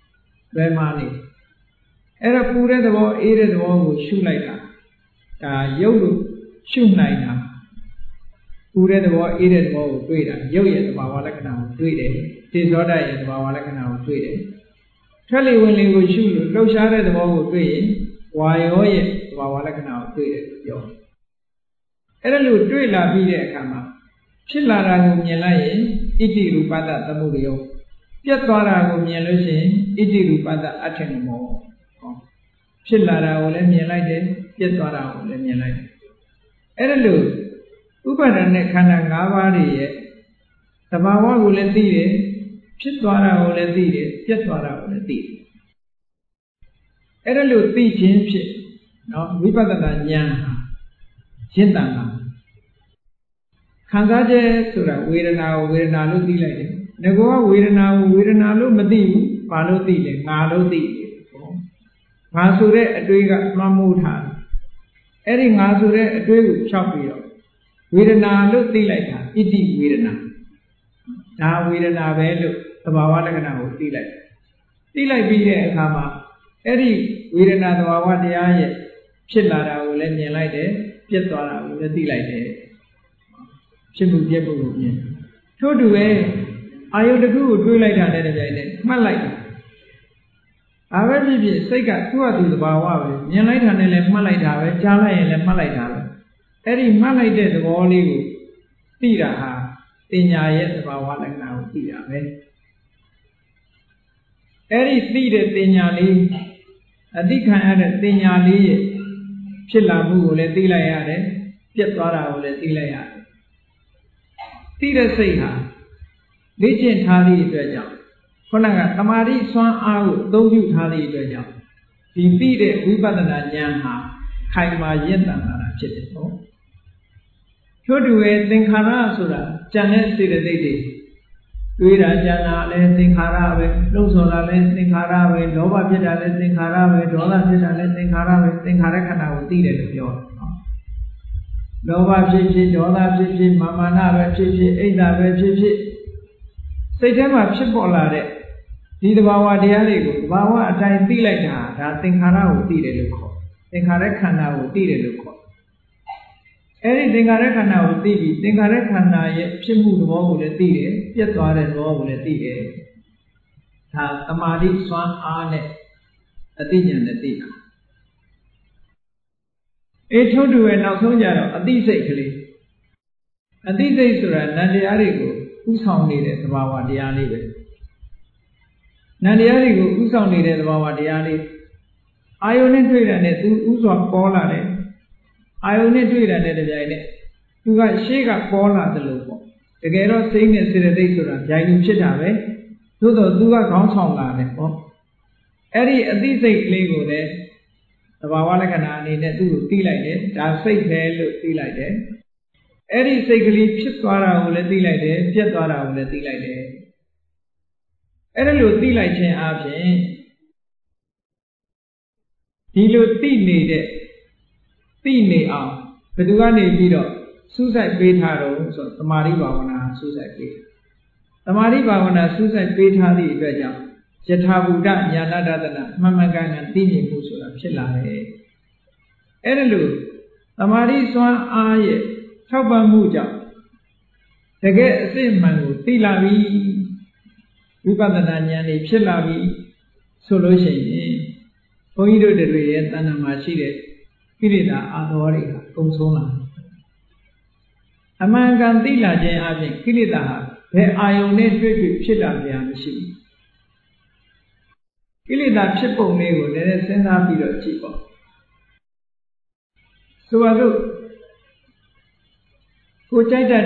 အဲ့တော့ပူတဲ့သဘောအေးတဲ့သဘောကိုရှုလိုက်တာဒါရုပ်လို့ရှုနိုင်တာပူတဲ့သဘောအေးတဲ့သဘောကိုတွေ့တာရုပ်ရဲ့သဘာဝလက္ခဏာကိုတွေ့တယ်တေဇောဓာတ်ရဲ့သဘာဝလက္ခဏာကိုတွေ့တယ်ထွက်လေဝင်လေကိုရှုလို့လှုပ်ရှားတဲ့သဘောကိုတွေ့ရင်ဝါယောရဲ့သဘာဝလက္ခဏာကိုတွေ့တယ်လို့ပြောအဲ့ဒါလို့တွေ့လာပြီးတဲ့အခါမှာဖြစ်လာတာကိုမြင်လိုက်ရင်ဣတိရူပတ္တသမုဒယောပြတ်သွားတာကိုမြင်လို့ရှိရင်ဣတိရူပတ္တအထင်မောဖြစ်လာတာကိုလည်းမြင်လိုက်တယ်ပြတ်သွားတာကိုလည်းမြင်လိုက်တယ်အဲ့ဒါလို့ဥပါဒณะခန္ဓာ၅ပါးတွေရဲ့သဘာဝကိုလည်းသိတယ်ဖြစ်သွားတာကိုလည်းသိတယ်ပြတ်သွားတာကိုလည်းသိတယ်အဲ့ဒါလို့သိခြင်းဖြစ်နော်ဝိပဿနာဉာဏ်ဟာရှင်းတန်တာခံစားချက်ဆိုတာဝေဒနာကိုဝေဒနာလို့သိလိုက်တယ်ငါကဝေဒနာကိုဝေဒနာလို့မသိဘူးဘာလို့သိလဲငါလို့သိတယ်ငါဆိုတဲ့အတွေးကလွှမ်းမိုးထားတယ်အဲ့ဒီငါဆိုတဲ့အတွေးကိုဖြောက်ပြီးတော့ဝေဒနာလို့သိလိုက်တာဣတိဝေဒနာဒါဝေဒနာပဲလို့သဘာဝလက္ခဏာကိုသိလိုက်ပြီးတဲ့အခါမှာအဲ့ဒီဝေဒနာသဘာဝတရားရဲ့ဖြစ်လာတာကိုလည်းမြင်လိုက်တယ်ပြတ်သွားတာကိုလည်းသိလိုက်တယ်ဖြစ်မှုပြတ်မှုကိုမြင်ထို့တူပဲအာယုတစ်ခုကိုတွေးလိုက်တာနဲ့တပြိုင်နက်မှတ်လိုက်တာအားပဲဖြစ်ဖြစ်စိတ်ကသူ့ဟာသူသဘာဝပဲမြင်လိုက်တာနဲ့လည်းမှတ်လိုက်တာပဲကြားလိုက်ရင်လည်းမှတ်လိုက်တာပဲအဲ့ဒီမှတ်လိုက်တဲ့သဘောလေးကိုသိတာဟာပညာရဲ့သဘာဝလက္ခဏာကိုသိတာပဲအဲ့ဒီသိတဲ့ပညာလေးအသိခံရတဲ့ပညာလေးရဲ့ဖြစ်လာမှုကိုလည်းသိလိုက်ရတယ်ပြတ်သွားတာကိုလည်းသိလိုက်ရတယ်သိတဲ့စိတ်ဟာလေ့ကျင့်ထားသည့်အတွက်ကြောင့်ခုနကသမာဓိစွမ်းအားကိုအသုံးပြုထားသည့်အတွက်ကြောင့်ဒီသိတဲ့ဝိပဿနာဉာဏ်ဟာခခိုင်မာရင့်တန်လာတာဖြစ်တယ်နော်ထို့တူပဲသင်္ခါရဆိုတာကြံတဲ့စေတသိက်တွေတွေးတာကြံတာလည်းသင်္ခါရပဲလှုပ်ဆောင်တာလည်းသင်္ခါရပဲလောဘဖြစ်တာလည်းသင်္ခါရပဲဒေါသဖြစ်တာလည်းသင်္ခါရပဲသင်္ခါရခန္ဓာကိုသိတယ်လို့ပြောတယ်နော်လောဘဖြစ်ဖြစ်ဒေါသဖြစ်ဖြစ်မာမာနပဲဖြစ်ဖြစ်အိတ်တာပဲဖြစ်ဖြစ်စိတ်ထဲမှာဖြစ်ပေါ်လာတဲ့ဒီသဘာဝတရားတွေကိုသဘာဝအတိုင်းသိလိုက်တာဒါသင်္ခါရကိုသိတယ်လို့ခေါ်သင်္ခါရခန္ဓာကိုသိတယ်လို့ခေါ်အဲ့ဒီသင်္ခါရခန္ဓာကိုသိပြီးသင်္ခါရခန္ဓာရဲ့ဖြစ်မှုသဘောကိုလည်းသိတယ်ပြတ်သွားတဲ့သဘောကိုလည်းသိတယ်ဒါသမာဓိစွမ်းအားနဲ့အသိဉာဏ်နဲ့သိတာထို့တူပဲနောက်ဆုံးကြတော့အသိစိတ်ကလေးအသိစိတ်ဆိုတာနံတရားတွေကိုဥဆောင်နေတဲ့သဘာဝတရားလေးပဲနံတရားတွေကိုဥဆောင်နေတဲ့သဘာဝတရားလေးအာယုန်နဲ့တွေ့တာနဲ့သူဥစွာပေါ်လာတယ်အာယုန်နဲ့တွေ့တာနဲ့တပြိုင်နက်သူကရှေ့ကပေါ်လာတယ်လို့ပေါ့တကယ်တော့စိတ်နဲ့စေတသိက်ဆိုတာဂျိုင်လူဖြစ်တာပဲသို့တော့သူကခေါင်းဆောင်လာတယ်ပေါ့အဲ့ဒီအသိစိတ်ကလေးကိုလည်းသဘာဝလက္ခဏာအနေနဲ့သူ့ကိုသိလိုက်တယ်ဒါစိတ်ပဲလို့သိလိုက်တယ်အဲ့ဒီစိတ်ကလေးဖြစ်သွားတာကိုလည်းသိလိုက်တယ်ပြတ်သွားတာကိုလည်းသိလိုက်တယ်အဲ့ဒါလို့သိလိုက်ခြင်းအပြင်ဒီလိုသိနေတဲ့သိနေအောင်ဘယ်သူကနေပြီးတော့စူးစိုက်ပေးထားတော့ဆိုသမာဓိဘာဝနာစူးစိုက်ပေးသမာဓိဘာဝနာစူးစိုက်ပေးထားသည့်အတွက်ကြောင့်ယထာဘူတညာဏတတနာမှန်မှန်ကန်ကန်သိမြင်မှုဆိုတာဖြစ်လာတယ်အဲ့ဒါလို့သမာဓိစွမ်းအားရဲ့ထောက်ပံ့မှုကြောင့်တကယ်အစစ်မှန်ကိုသိလာပြီဝိပဿနာဉာဏ်တွေဖြစ်လာပြီဆိုလို့ရှိရင်ဘုန်းကြီးတို့တွေရဲ့တဏ္ဍာမှာရှိတဲ့ကိလေသာအာသောတွေဟာကုန်ဆုံးလာအမှန်ကန်သိလာခြင်းအပြင်ကိလေသာဟာဘယ်အာယုန်နဲ့တွေ့တွေ့ဖြစ်လာကြမရှိဘူးကိလေသာဖြစ်ပုံလေးကိုလည်းစဉ်းစားပြီးတော့ကြည့်ပါဆိုပါစို့ကိုကြိုက်တတ်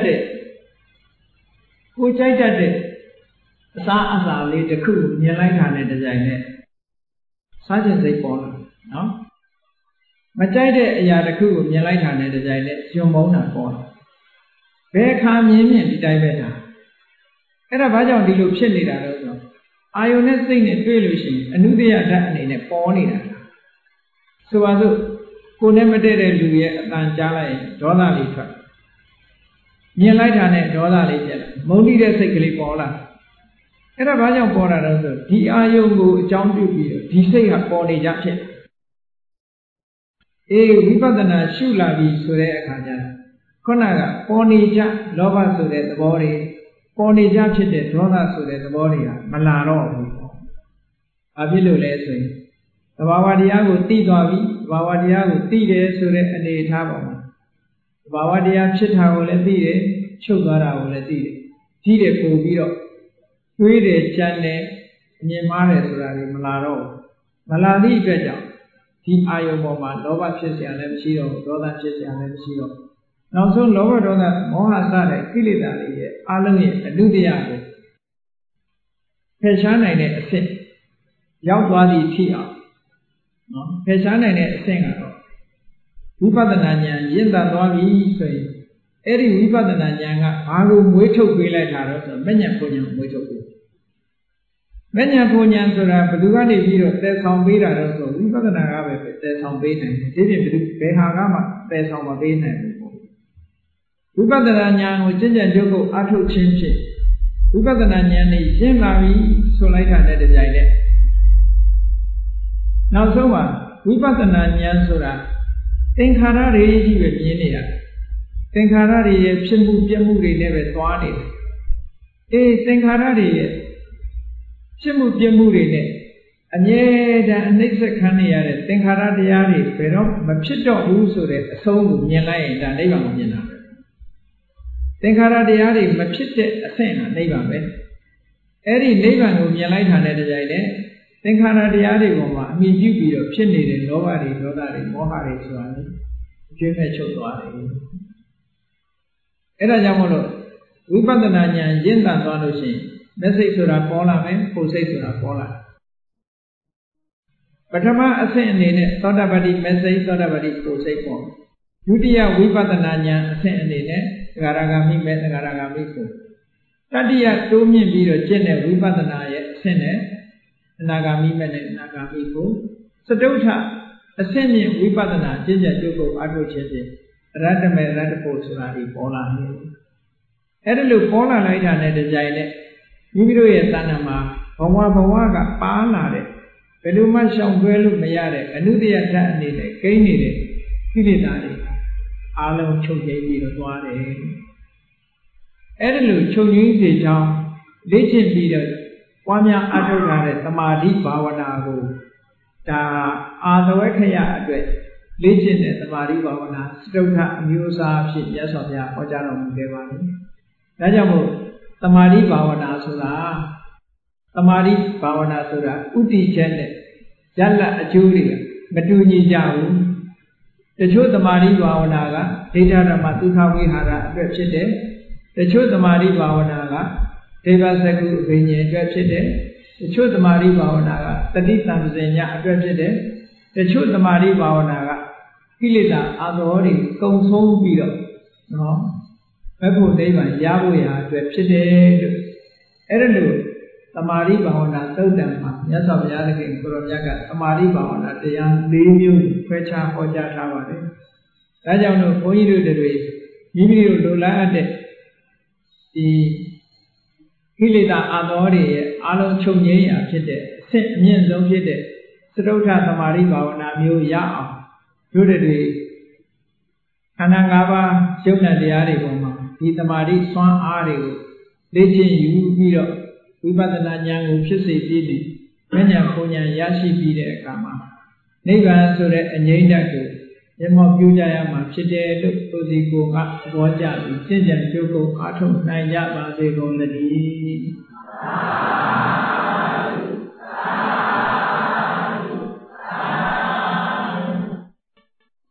တဲ့အစားအစာလေးတစ်ခုမြင်လိုက်တာနဲ့တကြိုင်နဲ့စားခြင်းစိတ်ပေါ်လာနော်မကြိုက်တဲ့အရာတစ်ခုကိုမြင်လိုက်တာနဲ့တကြိုင်နဲ့ယွံမုန်းတာပေါ်လာဘယ်အခါမြင်ဒီတိုင်းပဲဒါအဲ့ဒါဘာကြောင့်ဒီလိုဖြစ်နေတာလဲဆိုတော့အာယုန်နဲ့စိတ်နဲ့တွေ့လို့ရှိရင်အနုတ္တယဓာတ်အနေနဲ့ပေါ်နေတာဆိုပါစို့ကိုယ်နဲ့မတည့်တဲ့လူရဲ့အတန်ကြားလိုက်ရင်ဒေါသလေးထွက်မြင်လိုက်တာနဲ့ဒေါသလေးဖြစ်လာမုန်းတိတဲ့စိတ်ကလေးပေါ်လာအဲ့ဒါဘာကြောင့်ပေါ်တာလဲဆိုတော့ဒီအာယုန်ကိုအကြောင်းပြုပြီးတော့ဒီစိတ်ဟာပေါ်နေကြဖြစ်ဝိပဿနာရှုလာပြီဆိုတဲ့အခါကျခုနကပေါ်နေကြလောဘဆိုတဲ့သဘောတွေပေါ်နေကြဖြစ်တဲ့ဒေါသဆိုတဲ့သဘောတွေကမလာတော့ဘူးပေါ့။ဘာဖြစ်လို့လဲဆိုရင်သဘာဝတရားကိုသိသွားပြီသဘာဝတရားကိုသိတယ်ဆိုတဲ့အနေအထားပေါ်မှာသဘာဝတရားဖြစ်တာကိုလည်းသိတယ်ချုပ်သွားတာကိုလည်းသိတယ်ဒီတဲ့ပို့ပြီးတော့တွေးတယ်ကြံတယ်မြင်မားတယ်ဆိုတာတွေမလာတော့ဘူးမလာသည့်အတွက်ကြောင့်ဒီအာယုံပေါ်မှာလောဘဖြစ်เสียလည်းမရှိတော့ဘူးဒေါသဖြစ်เสียလည်းမရှိတော့ဘူးနောက်ဆုံးလောဘဒေါသမောဟစတဲ့ကိလေသာတွေရဲ့အလုံးရဲ့အနုတ္တယကိုဖယ်ရှားနိုင်တဲ့အဆင့်ရောက်သွားသည့်ထိအောင်နော်ဖယ်ရှားနိုင်တဲ့အဆင့်ကတော့ဝိပဿနာဉာဏ်ရင့်တတ်သွားပြီဆိုရင်အဲ့ဒီဝိပဿနာဉာဏ်ကဘာကိုမွေးထုတ်ပေးလိုက်တာတော့ဆိုမဉ္ဇဉ်ပူဉ္ဇဉ်မွေးထုတ်ပေးမဉ္ဇဉ်ပူဉ္ဇဉ်ဆိုတာဘယ်သူကနေပြီးတော့တည်ဆောင်ပေးတာတော့ဆိုဝိပဿနာကပဲတည်ဆောင်ပေးနိုင်တယ်ဒီပြင်ဘယ်ဟာကမှတည်ဆောင်မပေးနိုင်ဘူးဝိပဿနာဉာဏ်ကိုကျင့်ကြံကြုတ်ကိုအထုတ်ခြင်းဖြင့်ဝိပဿနာဉာဏ်နဲ့ရင့်လာပြီဆိုလိုက်တာနဲ့တပြိုင်နက်နောက်ဆုံးမှာဝိပဿနာဉာဏ်ဆိုတာသင်္ခါရတွေကြီးပဲမြင်နေတာသင်္ခါရတွေရဲ့ဖြစ်မှုပြမှုတွေနဲ့ပဲသွားနေတယ်သင်္ခါရတွေရဲ့ဖြစ်မှုပြမှုတွေနဲ့အမြဲတမ်းအနှိမ့်ဆက်ခံနေရတဲ့သင်္ခါရတရားတွေဘယ်တော့မဖြစ်တော့ဘူးဆိုတဲ့အဆုံးကိုမြင်လိုက်ရင်ဒါနိဗ္ဗာန်ကိုမြင်တာပဲသင်္ခါရတရားတွေမဖြစ်တဲ့အဆင့်ကနိဗ္ဗာန်ပဲအဲ့ဒီနိဗ္ဗာန်ကိုမြင်လိုက်တာနဲ့တကြိုင်နဲ့သင်္ခါရတရားတွေပေါ်မှာအမြင်ပြုပြီးတော့ဖြစ်နေတဲ့လောဘတွေဒေါသတွေမောဟတွေဆိုတာလေအကျဉ်းမဲ့ချုပ်သွားတယ်အဲ့ဒါကြောင့်မို့လို့ဝိပဿနာဉာဏ်ရင့်တတ်သွားလို့ရှိရင်မျက်စိဆိုတာပေါ်လာမယ်ကိုယ်စိတ်ဆိုတာပေါ်လာပထမအဆင့်အနေနဲ့သောတာပတိမစိတ်သောတာပတိကိုစိတ်ပေါ်ဒုတိယဝိပဿနာဉာဏ်အဆင့်အနေနဲ့သဂရဂါမိမဲ့သဂရဂါမိကိုတတိယတိုးမြင့်ပြီးတော့ကျင့်တဲ့ဝိပဿနာရဲ့အဆင့်နဲ့အနာဂါမိမဲ့နဲ့အနာဂါမိကိုစတုထအဆင့်မြင့်ဝိပဿနာကျင့်ကြံကြိုးကိုအထုခြင်းဖြင့်ရတ္တမေရတ္တဖို့ဆိုတာဒီပေါ်လာနေတယ်အဲ့ဒါလို့ပေါ်လာလိုက်တာနဲ့တကြိုင်နဲ့မိမိတို့ရဲ့တဏ္ဍာမှာဘဝကပါလာတဲ့ဘယ်လိုမှရှောင်တွဲလို့မရတဲ့အနုတ္တယဓာတ်အနေနဲ့ကိန်းနေတဲ့ကိလေသာတွေအားလုံးချုပ်ငြိမ်းပြီးတော့သွားတယ်အဲ့ဒါလို့ချုပ်ငြိမ်းစေကြောင်းလေ့ကျင့်ပြီးတော့ပွားများအထောက်ထားတဲ့သမာဓိဘာဝနာကိုဒါအာသဝခယအတွက်လေ့ကျင့်တဲ့သမာဓိဘာဝနာစတုထအမျိုးအစားဖြစ်မြတ်စွာဘုရားဟောကြားတော်မူခဲ့ပါတယ်။ဒါကြောင့်မို့သမာဓိဘာဝနာဆိုတာဥတည်ချက်နဲ့ရလတ်အကျိုးတွေမတူညီကြဘူး။တချို့သမာဓိဘာဝနာကဒိဋ္ဌဓမ္မသုခဝိဟာရအတွက်ဖြစ်တယ်။တချို့သမာဓိဘာဝနာကဒေဝစကုအဘိညာဉ်အတွက်ဖြစ်တယ်။တချို့သမာဓိဘာဝနာကတတိတံပဇင်ညအတွက်ဖြစ်တယ်။တချို့သမာဓိဘာဝနာကကိလေသာအာသောတွေကုံဆုံးပြီးတော့နော်ဘက်ဖို့နိဗ္ဗာန်ရဖို့ရာအတွက်ဖြစ်တယ်လို့အဲ့ဒါလို့သမာဓိဘာဝနာသုတ်တံမှာမြတ်စွာဘုရားသခင်ကိုရောမြတ်ကသမာဓိဘာဝနာတရား၄မျိုးခွဲခြားဟောကြားထားပါတယ်။ဒါကြောင့်လို့ဘုန်းကြီးတို့တွေမိမိတို့လိုလားအပ်တဲ့ဒီကိလေသာအာသောတွေရဲ့အလုံးချုပ်ငြိမ်းရာဖြစ်တဲ့အဆင့်အမြင့်ဆုံးဖြစ်တဲ့စတုထသမာဓိဘာဝနာမျိုးရအောင်တို့တွေခန္ဓာ၅ပါးယုံနဲ့တရားတွေပေါ်မှာဒီသမာဓိစွမ်းအားတွေကိုလေ့ကျင့်ယူပြီးတော့ဝိပဿနာဉာဏ်ကိုဖြစ်စေပြီးပြီးဉာဏ်ပုံဉာဏ်ရရှိပြီးတဲ့အခါမှာနိဗ္ဗာန်ဆိုတဲ့အငြိမ့်ဓာတ်ကိုမျက်မှောက်ပြုကြရမှာဖြစ်တယ်လို့ကိုယ်စီကိုယ်ကသဘောကျပြီးကျင့်ကြံကြိုးကိုအားထုတ်နိုင်ကြပါစေကုန်သတည်း